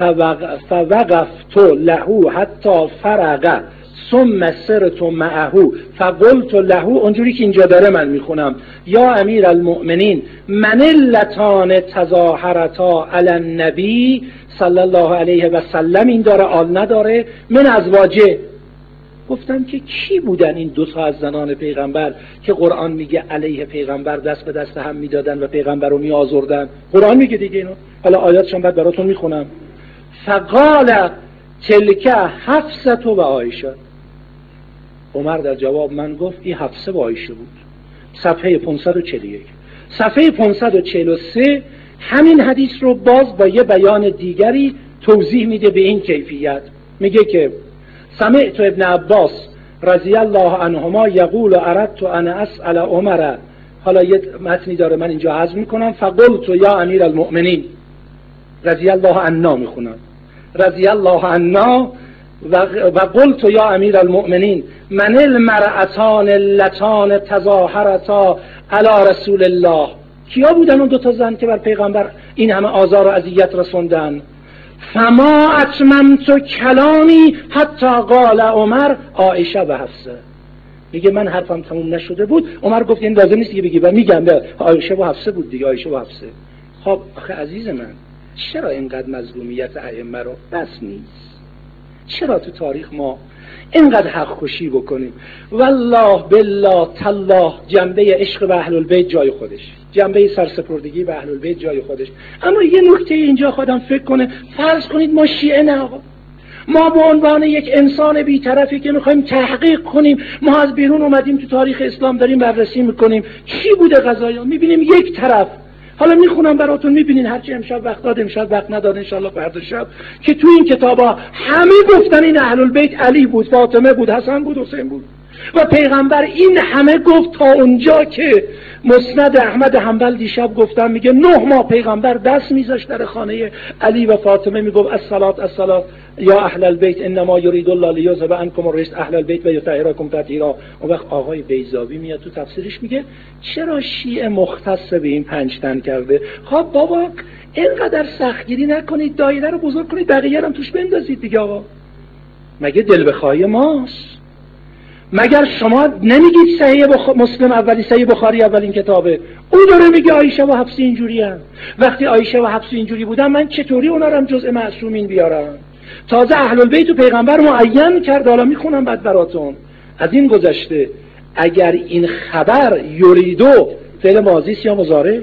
فوقفت له حتی فرغ ثم سرت معه فقلت له، اونجوری که اینجا داره من میخونم، یا امیر المؤمنین من اللتان تظاهرتا علی النبی صلی الله علیه و سلم، این داره آل نداره، من ازواجه. گفتم که کی بودن این 2 تا از زنان پیغمبر که قرآن میگه علیه پیغمبر دست به دست هم میدادن و پیغمبر رو میآزردن؟ قرآن میگه دیگه اینو، حالا آیاتشون بعد براتون میخونم. فقال تلک حفصه و عایشه. عمر در جواب من گفت این حفصه و عایشه بود. صفحه 541. صفحه 543 همین حدیث رو باز با یه بیان دیگری توضیح میده به این کیفیت. میگه که سمعت ابن عباس رضی الله عنهما یقول اردت ان اسأل عمر، حالا یه متنی داره من اینجا حذف میکنم، فقلت یا امیر المؤمنین رضی الله عنه میخونم، رضی الله عنه و قلت یا امیر المؤمنین من المرأتان اللتان تظاهرتا علی رسول الله. کیا بودن اون 2 تا زن که بر پیغمبر این همه آزار و اذیت رسوندن؟ فما اتممت کلامی حتی قال عمر عایشه و حفصه. میگه من حرفم تموم نشده بود، عمر گفت این لازم نیست دیگه بگی، و میگم عایشه و حفصه بود دیگه، عایشه و حفصه. خب آخه عزیز من چرا اینقدر مظلومیت ائمه رو بس نیست؟ چرا تو تاریخ ما اینقدر حق خوشی بکنیم؟ والله بالله تالله جنبه عشق به اهل البیت جای خودش، جنبه سرسپردگی به اهل البیت جای خودش، اما یه نکته اینجا خودم فکر کنه، فرض کنید ما شیعه نه آقا، ما به عنوان یک انسان بی‌طرفی که میخوایم تحقیق کنیم، ما از بیرون اومدیم تو تاریخ اسلام داریم بررسی میکنیم چی بوده قضایا، میبینیم یک طرف، حالا میخونم براتون میبینین، هرچی امشب وقت داد امشب وقت نداد انشالله فردا شب، که تو این کتابا همه گفتن این اهل البیت علی بود، فاطمه بود، حسن بود، حسین بود، و پیغمبر این همه گفت تا اونجا که مسند احمد حنبل دیشب گفتم میگه 9 ماه پیغمبر دست میذاشت در خانه علی و فاطمه میگفت الصلات الصلات یا اهل البیت انما یرید الله لیذهب عنکم الرجس اهل البیت و یطهرکم تطهیرا. اون وقت آقای بیضاوی میاد تو تفسیرش میگه چرا شیعه مختص به این 5 تن کرده؟ خب بابا اینقدر سختگیری نکنید، دایره رو بزرگ کنید، بقیه هم توش بندازید دیگه آقا. مگه دل بخوای ماست؟ مگر شما نمیگید صحیح مسلم اولی، صحیح بخاری اولین کتابه؟ او داره میگه عایشه و حفصه اینجوری هم. وقتی عایشه و حفصه اینجوری بودن من چطوری اونا رو هم جزء معصومین بیارم؟ تازه اهل البیت و پیغمبر معین کرد، حالا میخونم بعد براتون. از این گذشته اگر این خبر یریدو فعل ماضی است یا مضارع؟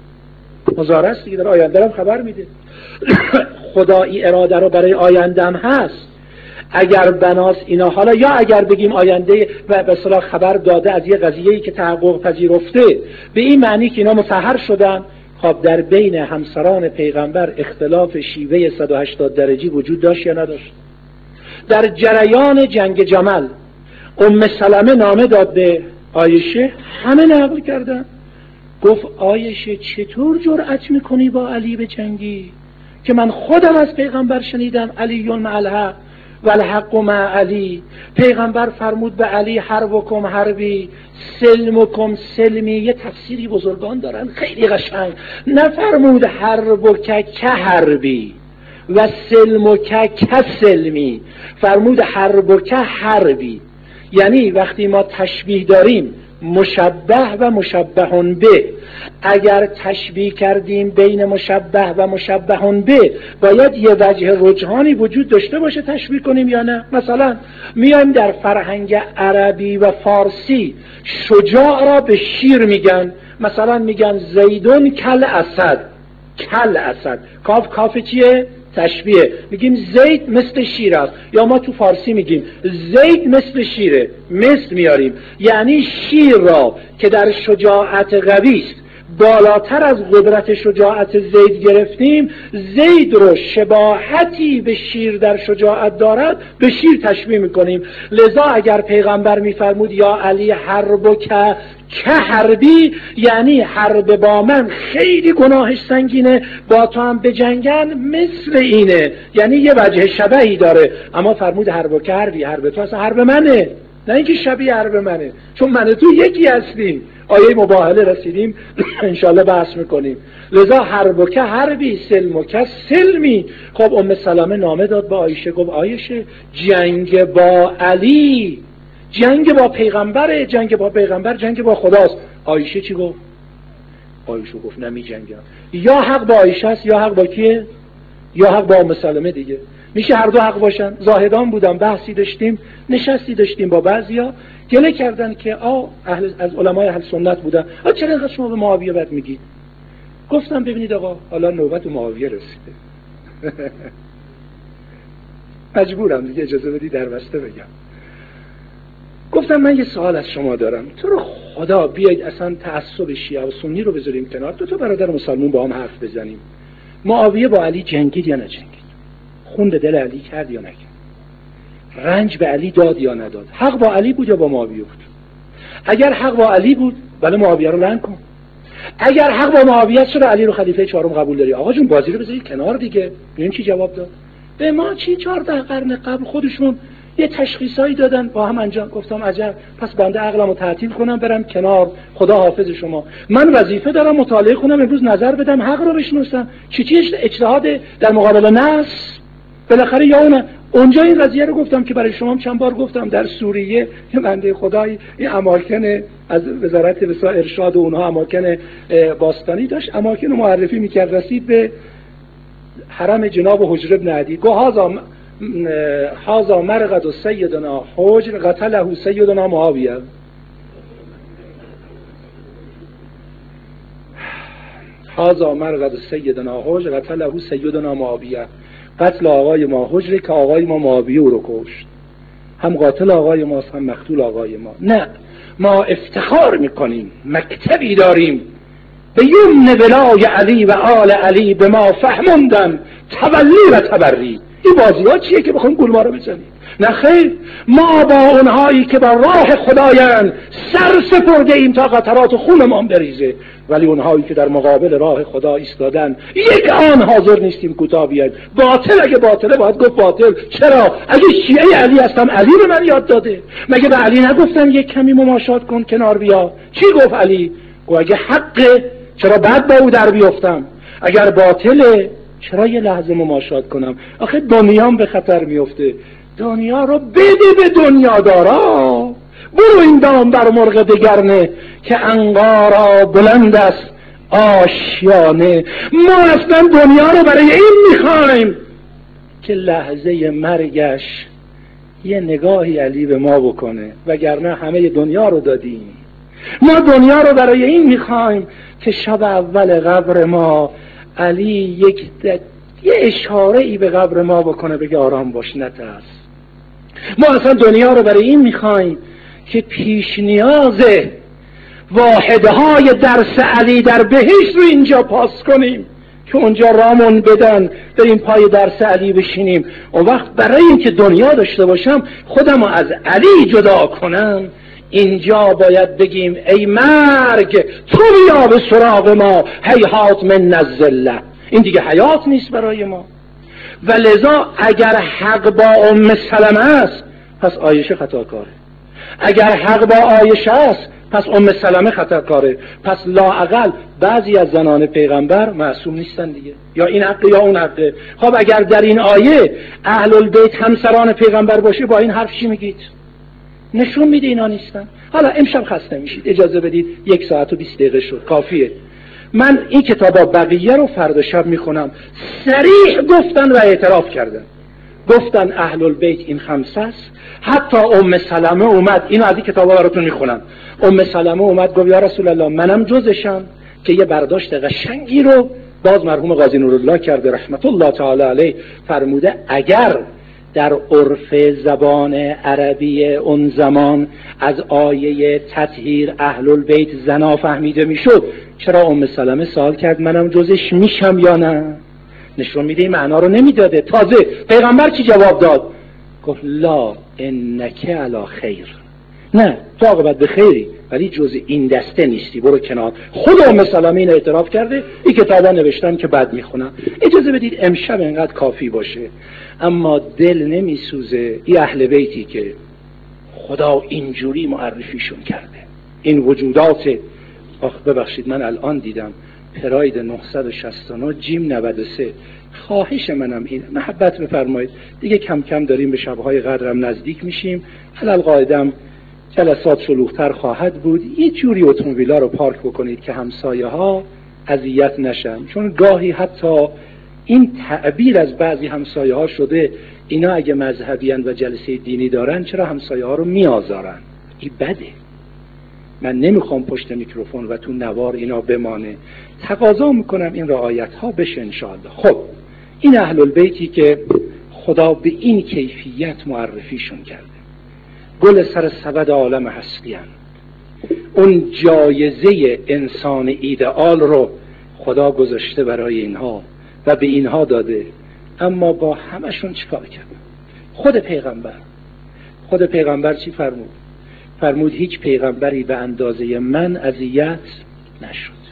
مضارع است دیگه، در آینده هم خبر میده. خدا این اراده رو برای آینده هم هست. اگر بناس اینا، حالا یا اگر بگیم آینده و به اصطلاح خبر داده از یه قضیه‌ای که تحقق پذیرفته، به این معنی که اینا مطهر شدن. خب در بین همسران پیغمبر اختلاف شیوه 180 درجی وجود داشت یا نداشت؟ در جریان جنگ جمل سلمه نامه داد به عایشه، همه نقل کردن، گفت عایشه چطور جرأت میکنی با علی به جنگی که من خودم از پیغمبر شنیدم علی مع الحق و الحق مع علی. پیغمبر فرمود به علی حربکم حربی سلمکم سلمی. یه تفسیری بزرگان دارن خیلی قشنگ، نفرمود حربک که حربی و سلمک که سلمی، فرمود حربک حربی. یعنی وقتی ما تشبیه داریم مشبه و مشبهون به، اگر تشبیه کردیم بین مشبه و مشبهون به باید یه وجه رجحانی وجود داشته باشه تشبیه کنیم یا نه. مثلا میایم در فرهنگ عربی و فارسی شجاع را به شیر میگن، مثلا میگن زیدون کل اسد، کل اسد، کاف کاف چیه؟ تشبیه. میگیم زید مثل شیر است، یا ما تو فارسی میگیم زید مثل شیره، مثل میاریم، یعنی شیر را که در شجاعت قوی است بالاتر از قدرت شجاعت زید گرفتیم، زید رو شباهتی به شیر در شجاعت دارد به شیر تشبیه میکنیم. لذا اگر پیغمبر میفرمود یا علی حربک که حربی، یعنی حرب با من خیلی گناهش سنگینه، با تو هم بجنگن مثل اینه، یعنی یه وجه شبهی داره. اما فرمود حربک حربی، حرب تو اصلا حرب منه، نه اینکه شبیه حرب منه، چون من تو یکی هستیم. آیه مباهله رسیدیم انشالله بحث میکنیم. لذا حربک حربی سلمک سلمی. خب سلمه نامه داد با عایشه، گفت عایشه جنگ با علی جنگ با پیغمبره، جنگ با پیغمبر جنگ با خداست. عایشه چی گفت؟ عایشه گفت نمی جنگم. یا حق با عایشه است یا حق با کیه؟ یا حق با سلمه دیگه. میشه هر دو حق باشن. زاهدان بودن، بحثی داشتیم، نشستی داشتیم با بعضیا، گله کردن که از علمای اهل سنت بودن، چرا اینقدر شما به معاویه بد میگید؟ گفتم ببینید آقا، حالا نوبت معاویه رسیده مجبورم دیگه، اجازه بدید در بسته بگم. گفتم من یه سوال از شما دارم، تو رو خدا بیاید اصلا تعصب شیعه و سنی رو بذاریم کنار، تو برادر مسلمون با هم حرف بزنیم. معاویه با علی جنگید یا نجنگید؟ خون به دل علی کرد یا نکرد؟ رنج به علی داد یا نداد؟ حق با علی بود یا با معاویه بود؟ اگر حق با علی بود بله معاویه رو لعن کن. اگر حق با معاویه چرا علی رو خلیفه چهارم قبول داری؟ آقا جون بازی رو بذارید کنار دیگه. ببین چی جواب داد. به ما چی 14 قرن قبل خودشون یه تشخیصایی دادن با هم انجام. گفتم عجب، پس بنده عقلمو تعطیل کنم برم کنار، خدا حافظ شما. من وظیفه دارم مطالعه کنم، امروز نظر بدم، حق رو بشناسم. چی اجتهاد در مقابل نص؟ بالاخره یا اونجا این قضیه رو گفتم که برای شما چند بار گفتم، در سوریه یه بنده خدایی این اماکن از وزارت ارشاد و اونها اماکن باستانی داشت، اماکن رو معرفی میکرد، رسید به حرم جناب حجر ابن عدی، گو هازا مرقد سیدنا حجر قتله سیدنا معاویه. هازا مرقد سیدنا حجر قتله سیدنا معاویه. قتل آقای ما حجره که آقای ما معاویه او رو کشت، هم قاتل آقای ماست هم مقتول آقای ما. نه، ما افتخار میکنیم مکتبی داریم به یمن ولای علی و آل علی به ما فهموندن تولی و تبری. این بازی ها چیه که بخوایم گول ما رو بزنیم؟ نه خیر، ما با اونهایی که بر راه خدایان سر سپرده ایم تا قطرات خونمان بریزه، ولی اونهایی که در مقابل راه خدا ایستادن یک آن حاضر نیستیم کوتاه بیایم. باطل اگه باطله باید گفت باطل. چرا؟ اگه شیعه علی هستم علی به من یاد داده، مگه به علی نگفتن یک کمی مماشات کن کنار بیا؟ چی گفت علی؟ گفت اگه حقه چرا بعد با او در بیفتم، اگر باطله چرا یه لحظه مماشات کنم؟ آخه دنیام به خطر میفته. دنیا رو بده به دنیا دارا، برو این دام بر مرغ دگرنه که انقارا بلند است آشیانه. ما اصلا دنیا رو برای این میخوایم که لحظه مرگش یه نگاهی علی به ما بکنه، وگرنه همه دنیا رو دادیم. ما دنیا رو برای این میخوایم که شب اول قبر ما علی یه اشاره ای به قبر ما بکنه، بگه آرام باش نترس، ما اصلا دنیا رو برای این میخوایم که پیش نیاز واحده های درس علی در بهشت رو اینجا پاس کنیم که اونجا رامون بدن بریم پای درس علی بشینیم. اون وقت برای اینکه دنیا داشته باشم خودم رو از علی جدا کنم، اینجا باید بگیم ای مرگ تو بیا به سراغ ما، هیهات من الذله. این دیگه حیات نیست برای ما. و لذا اگر حق با ام سلمه است پس عایشه خطاکاره، اگر حق با عایشه است پس ام سلمه خطاکاره. پس لااقل بعضی از زنان پیغمبر معصوم نیستن دیگه، یا این حق یا اون حقه. خب اگر در این آیه اهل البیت همسران پیغمبر باشه با این حرف چی میگید؟ نشون میده اینا نیستن. حالا امشب خسته میشید، اجازه بدید 1 ساعت و 20 دقیقه شد، کافیه. من این کتابا بقیه رو فردا شب میخونم. صریح گفتن و اعتراف کردن، گفتن اهل البیت این 5 است. حتی ام سلمه اومد، اینو از این کتابا براتون میخونم، ام سلمه اومد گفت یا رسول الله منم جزشم، که یه برداشت قشنگی رو باز مرحوم قاضی نورالله کرده رحمت الله تعالی علیه. فرموده اگر در عرف زبان عربی اون زمان از آیه تطهیر اهل البیت زنا فهمیده میشد، چرا ام سلمه سوال کرد منم جزش میشم یا نه؟ نشون میده این معنا رو نمیداده. تازه پیغمبر چی جواب داد؟ گفت لا انک علی خیر، نه تو عاقبت به خیری ولی جز این دسته نیستی، برو کنار. خود ام سلمه این اعتراف کرده، این کتابا نوشتن که بعد میخونم. اجازه بدید امشب اینقدر کافی باشه. اما دل نمیسوزه این اهل بیتی که خدا اینجوری معرفیشون کرده، این وجودات. ببخشید من الان دیدم پراید 969 جیم 93. خواهش منم این محبت بفرمایید، دیگه کم کم داریم به شبهای قدرم نزدیک میشیم، علل قاعدم جلسات شلوغ‌تر خواهد بود. یه جوری اتومبیلا رو پارک بکنید که همسایه ها اذیت نشن، چون گاهی حتی این تعبیر از بعضی همسایه ها شده اینا اگه مذهبیان و جلسه دینی دارن چرا همسایه ها رو میآزارن. این بده. من نمیخوام پشت میکروفون و تو نوار اینا بمانه، تقاضا میکنم این رعایت ها بشه انشاءالله. خب این اهل البیتی که خدا به این کیفیت معرفیشون کرده، گل سر سبد عالم هستی هستند، اون جایزه انسان ایدئال رو خدا گذاشته برای اینها و به اینها داده. اما با همشون چیکار کرد؟ خود پیغمبر چی فرمود؟ فرمود هیچ پیغمبری به اندازه من اذیت نشد.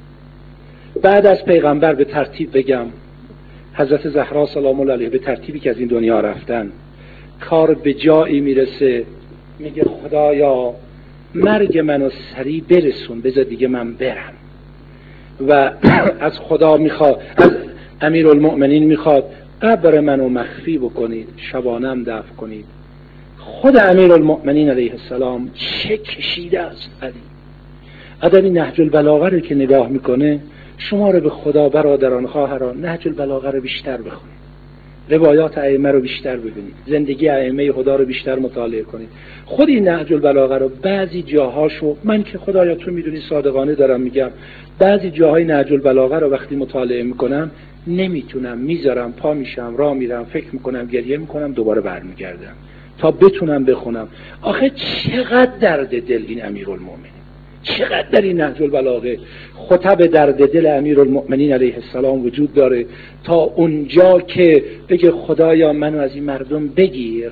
بعد از پیغمبر به ترتیب بگم، حضرت زهرا سلام الله علیها به ترتیبی که از این دنیا رفتن، کار به جایی میرسه میگه خدایا مرگ منو سریع برسون، بذار دیگه من برم. و از خدا میخواد، از امیرالمؤمنین میخواد قبر منو مخفی بکنید، شبانم دفن کنید. خود امیرالمؤمنین علیه السلام چه کشیده است علی. آدمی نهج البلاغه رو که نگاه میکنه، شما رو به خدا برادران خواهران نهج البلاغه رو بیشتر بخونید، روایات ائمه رو بیشتر ببینید، زندگی ائمه خدا رو بیشتر مطالعه کنید. خود این نهج البلاغه رو بعضی جاهاشو، من که خدایا تو میدونی صادقانه دارم میگم، بعضی جاهای نهج البلاغه رو وقتی مطالعه میکنم نمیتونم، میذارم پا میشم راه میرم، فکر میکنم، گریه میکنم، دوباره برمیگردم تا بتونم بخونم. آخه چقدر درد دل این امیرالمؤمنین، چقدر در این نهج البلاغه خطب درد دل امیرالمؤمنین علیه السلام وجود داره، تا اونجا که بگه خدایا منو از این مردم بگیر.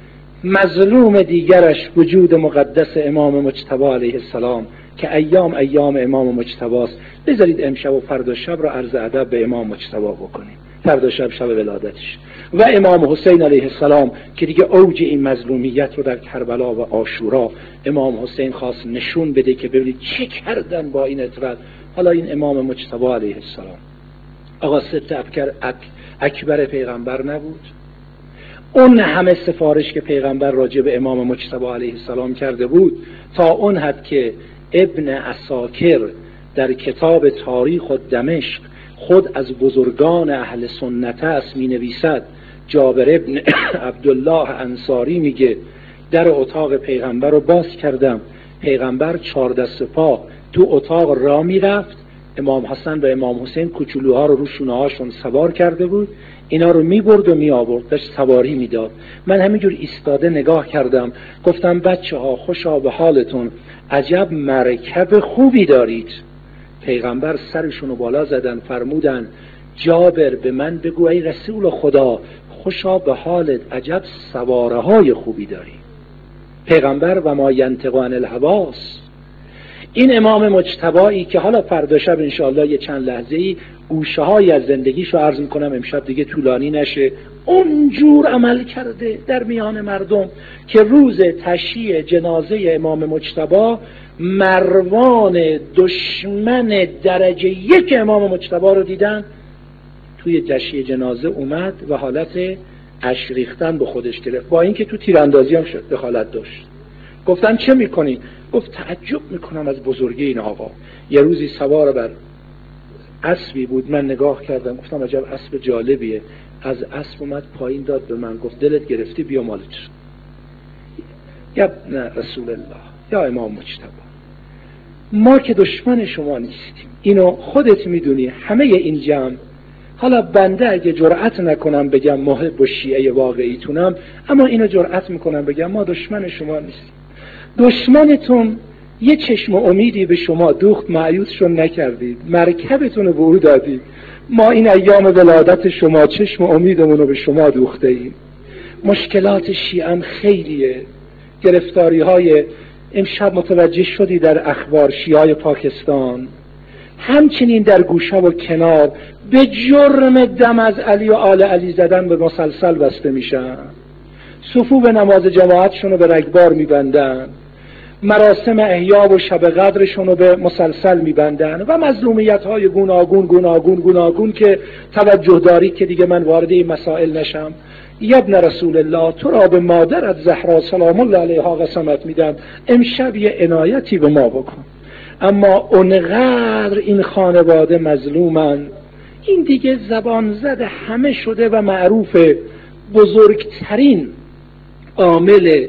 مظلوم دیگرش وجود مقدس امام مجتبی علیه السلام که ایام امام مجتبی است. بذارید امشب و فردا شب رو عرض ادب به امام مجتبی بکنیم، فردا شب شب ولادتش، و امام حسین علیه السلام که دیگه اوج این مظلومیت رو در کربلا و عاشورا امام حسین خواست نشون بده که ببینید چه کردن با این اطراد. حالا این امام مجتبی علیه السلام آقا ست اکبر پیغمبر نبود؟ اون همه سفارش که پیغمبر راجع به امام مجتبی علیه السلام کرده بود، تا اون حد که ابن عساکر در کتاب تاریخ و دمشق خود از بزرگان اهل سنت است می نویسد. جابر ابن عبدالله انصاری میگه در اتاق پیغمبر رو باز کردم، پیغمبر 14 پا تو اتاق را می رفت، امام حسن و امام حسین کوچولوها رو شونه هاشون سوار کرده بود، اینا رو میبرد و میآورد، داشت سواری میداد. من همینجور ایستاده نگاه کردم، گفتم بچه ها خوشا به حالتون، عجب مرکب خوبی دارید. پیغمبر سرشون رو بالا زدن، فرمودن جابر به من بگو ای رسول خدا خوشا به حالت، عجب سواره های خوبی داری. پیغمبر و ما ینطق عن الهوی. این امام مجتبایی که حالا فردا شب انشاءالله یه چند لحظه‌ای گوشه های از زندگیشو عرض میکنم، امشب دیگه طولانی نشه، اونجور عمل کرده در میان مردم که روز تشییع جنازه امام مجتبی مروان دشمن درجه 1 امام مجتبی رو دیدن، توی تشییع جنازه اومد و حالت اشک ریختن به خودش گرفت، با اینکه تو تیراندازی هم دخالت داشت. گفتن چه میکنی؟ گفت تعجب میکنم از بزرگی این آقا. یه روزی سوار بر اسبی بود، من نگاه کردم گفتم عجب اسب جالبیه. از اسب اومد پایین داد به من، گفت دلت گرفتی بیا مالت. یا رسول الله، یا امام مجتبی، ما که دشمن شما نیستیم، اینو خودت میدونی. همه این جمع، حالا بنده اگه جرأت نکنم بگم محب و شیعه واقعیتونم، اما اینو جرأت میکنم بگم ما دشمن شما نیستیم. دشمنتون یه چشم امیدی به شما دوخت، مایوسشون نکردید، مرکبتون رو به او دادید. ما این ایام ولادت شما چشم امیدمون رو به شما دوخته ایم. مشکلات شیعه خیلیه، گرفتاری های امشب متوجه شدی در اخبار شیعه پاکستان، همچنین در گوشه و کنار به جرم دم از علی و آل علی زدن به مسلسل بسته میشن، صفوف نماز جماعتشون رو به رگبار میبندن، مراسم احیا و شب قدرشون رو به مسلسل میبندن و مظلومیت های گوناگون که توجه دارید که دیگه من وارد این مسائل نشم. ابن رسول الله، تو را به مادرت زهرا سلام الله علیها قسمت میدم امشب یه عنایتی به ما بکن. اما اونقدر این خانواده مظلومن، این دیگه زبان زده همه شده و معروفه. بزرگترین عامل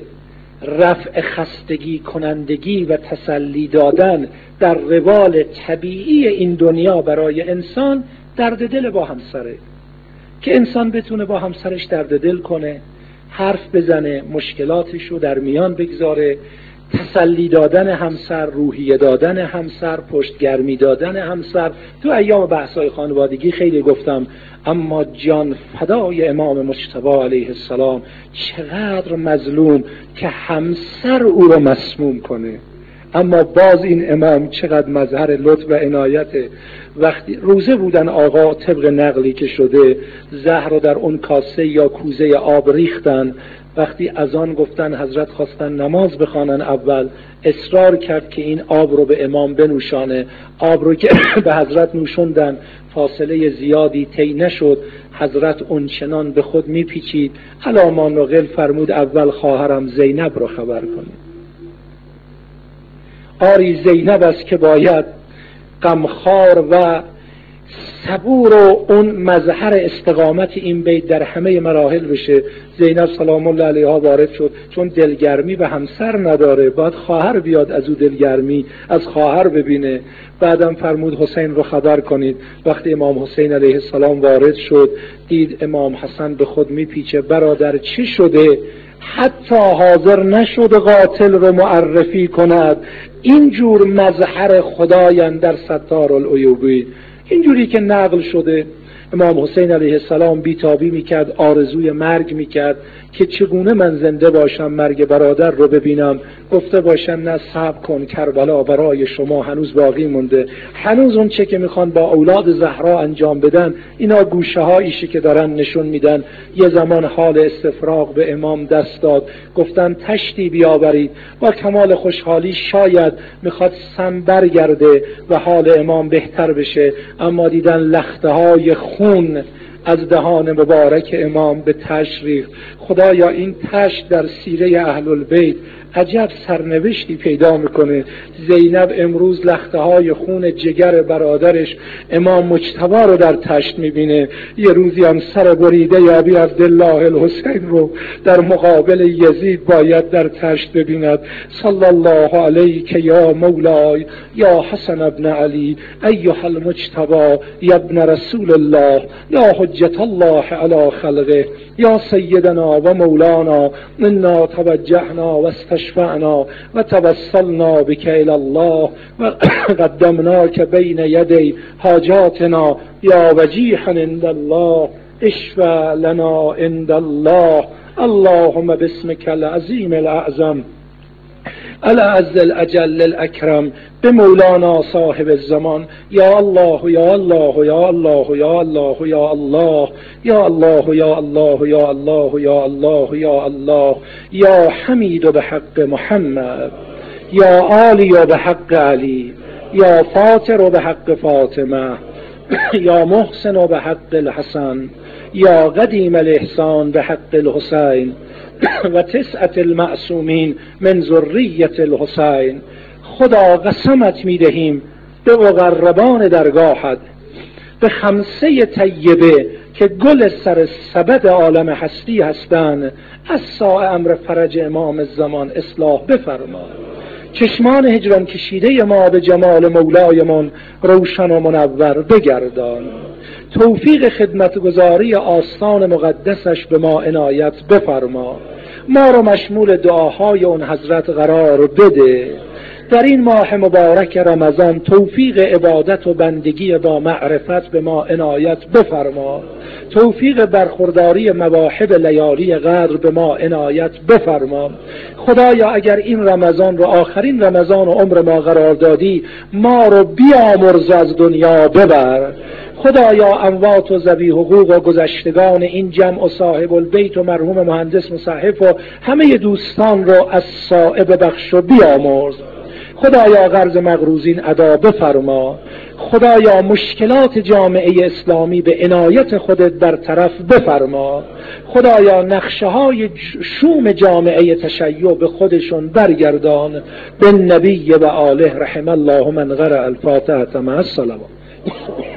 رفع خستگی کنندگی و تسلی دادن در روال طبیعی این دنیا برای انسان درد دل با همسره، که انسان بتونه با همسرش درد دل کنه، حرف بزنه، مشکلاتشو در میان بگذاره، تسلی دادن همسر، روحیه دادن همسر، پشتگرمی دادن همسر. تو ایام بحث‌های خانوادگی خیلی گفتم، اما جان فدای امام مجتبی علیه السلام چقدر مظلوم که همسر او رو مسموم کنه، اما باز این امام چقدر مظهر لطف و عنایت. وقتی روزه بودن آقا، طبق نقلی که شده زهر رو در اون کاسه یا کوزه آب ریختن، وقتی اذان گفتن حضرت خواستن نماز بخوانن، اول اصرار کرد که این آب رو به امام بنوشانه. آب رو که به حضرت نوشوندن فاصله زیادی طی نشد، حضرت اونچنان به خود میپیچید، الا ما نقل فرمود اول خواهرم زینب رو خبر کنید. آری زینب است که باید غمخوار و صبور و اون مظهر استقامت این بیت در همه مراحل بشه. زینب سلام الله علیها وارد شد، چون دلگرمی به همسر نداره، باید خواهر بیاد از او دلگرمی از خواهر ببینه. بعدم فرمود حسین رو خبر کنید. وقتی امام حسین علیه السلام وارد شد، دید امام حسن به خود میپیچه، برادر چی شده؟ حتی حاضر نشد قاتل رو معرفی کند. اینجور مظهر خدایند در ستار العیوبی، اینجوری که نقل شده. امام حسین علیه السلام بیتابی میکرد، آرزوی مرگ میکرد که چگونه من زنده باشم مرگ برادر رو ببینم. گفته باشن نه صبر کن، کربلا برای شما هنوز باقی مونده، هنوز اون چه که میخوان با اولاد زهرا انجام بدن. اینا گوشه هاییشه که دارن نشون میدن. یه زمان حال استفراغ به امام دست داد، گفتن تشتی بیاورید. با کمال خوشحالی شاید میخواد سم برگرده و حال امام بهتر بشه، اما دیدن لخته های خون از دهان مبارک امام به تشریف. خدایا این تشت در سیره اهل البیت عجب سرنوشتی پیدا میکنه. زینب امروز لخته های خون جگر برادرش امام مجتبی رو در تشت میبینه. یه روزی هم سر بریده یا ابی عبدالله الحسین رو در مقابل یزید باید در تشت ببیند. صلی الله علیک یا مولای یا حسن ابن علی ایها المجتبی یا ابن رسول الله یا حجة الله على خلقه یا سیدنا و مولانا انا توجهنا و استشفعنا و توسلنا بك الى الله و قدمناك بین یدی حاجاتنا یا وجیحا عند الله اشفع لنا عند الله اللهم باسمك العظیم الاعظم العز الاجل الاکرم به مولانا صاحب الزمان یا الله یا الله یا الله یا الله یا الله یا الله یا الله یا الله یا الله یا الله یا حمید به حق محمد یا عالی به حق علی یا فاطر به حق فاطمه یا محسن به حق الحسن یا قدیم الاحسان به حق الحسین و تسعة المعصومین من ذریة الحسین. خدا قسمت میدهیم به مقربان درگاهت، به خمسه طیبه که گل سر سبد عالم هستی هستند، از ساعه امر فرج امام الزمان اصلاح بفرما. چشمان هجران کشیده ما به جمال مولایمان روشن و منور بگردان. توفیق خدمتگزاری آستان مقدسش به ما عنایت بفرما. ما رو مشمول دعاهای اون حضرت قرار بده. در این ماه مبارک رمضان توفیق عبادت و بندگی با معرفت به ما عنایت بفرما. توفیق برخورداری مواهب لیالی قدر به ما عنایت بفرما. خدایا اگر این رمضان رو آخرین رمضان و عمر ما قرار دادی، ما رو بیامرز از دنیا ببر. خدایا اموات و ذوی حقوق و گذشتگان این جمع و صاحب البیت و مرحوم مهندس مصحف و همه دوستان رو از صائب بخش و بیامرز. خدایا قرض مقروضین ادا بفرما. خدایا مشکلات جامعه اسلامی به عنایت خودت برطرف بفرما. خدایا نقشه های شوم جامعه تشیع به خودشون برگردان. به نبی و آله رحم الله من قرأ الفاتحه مع الصلوات.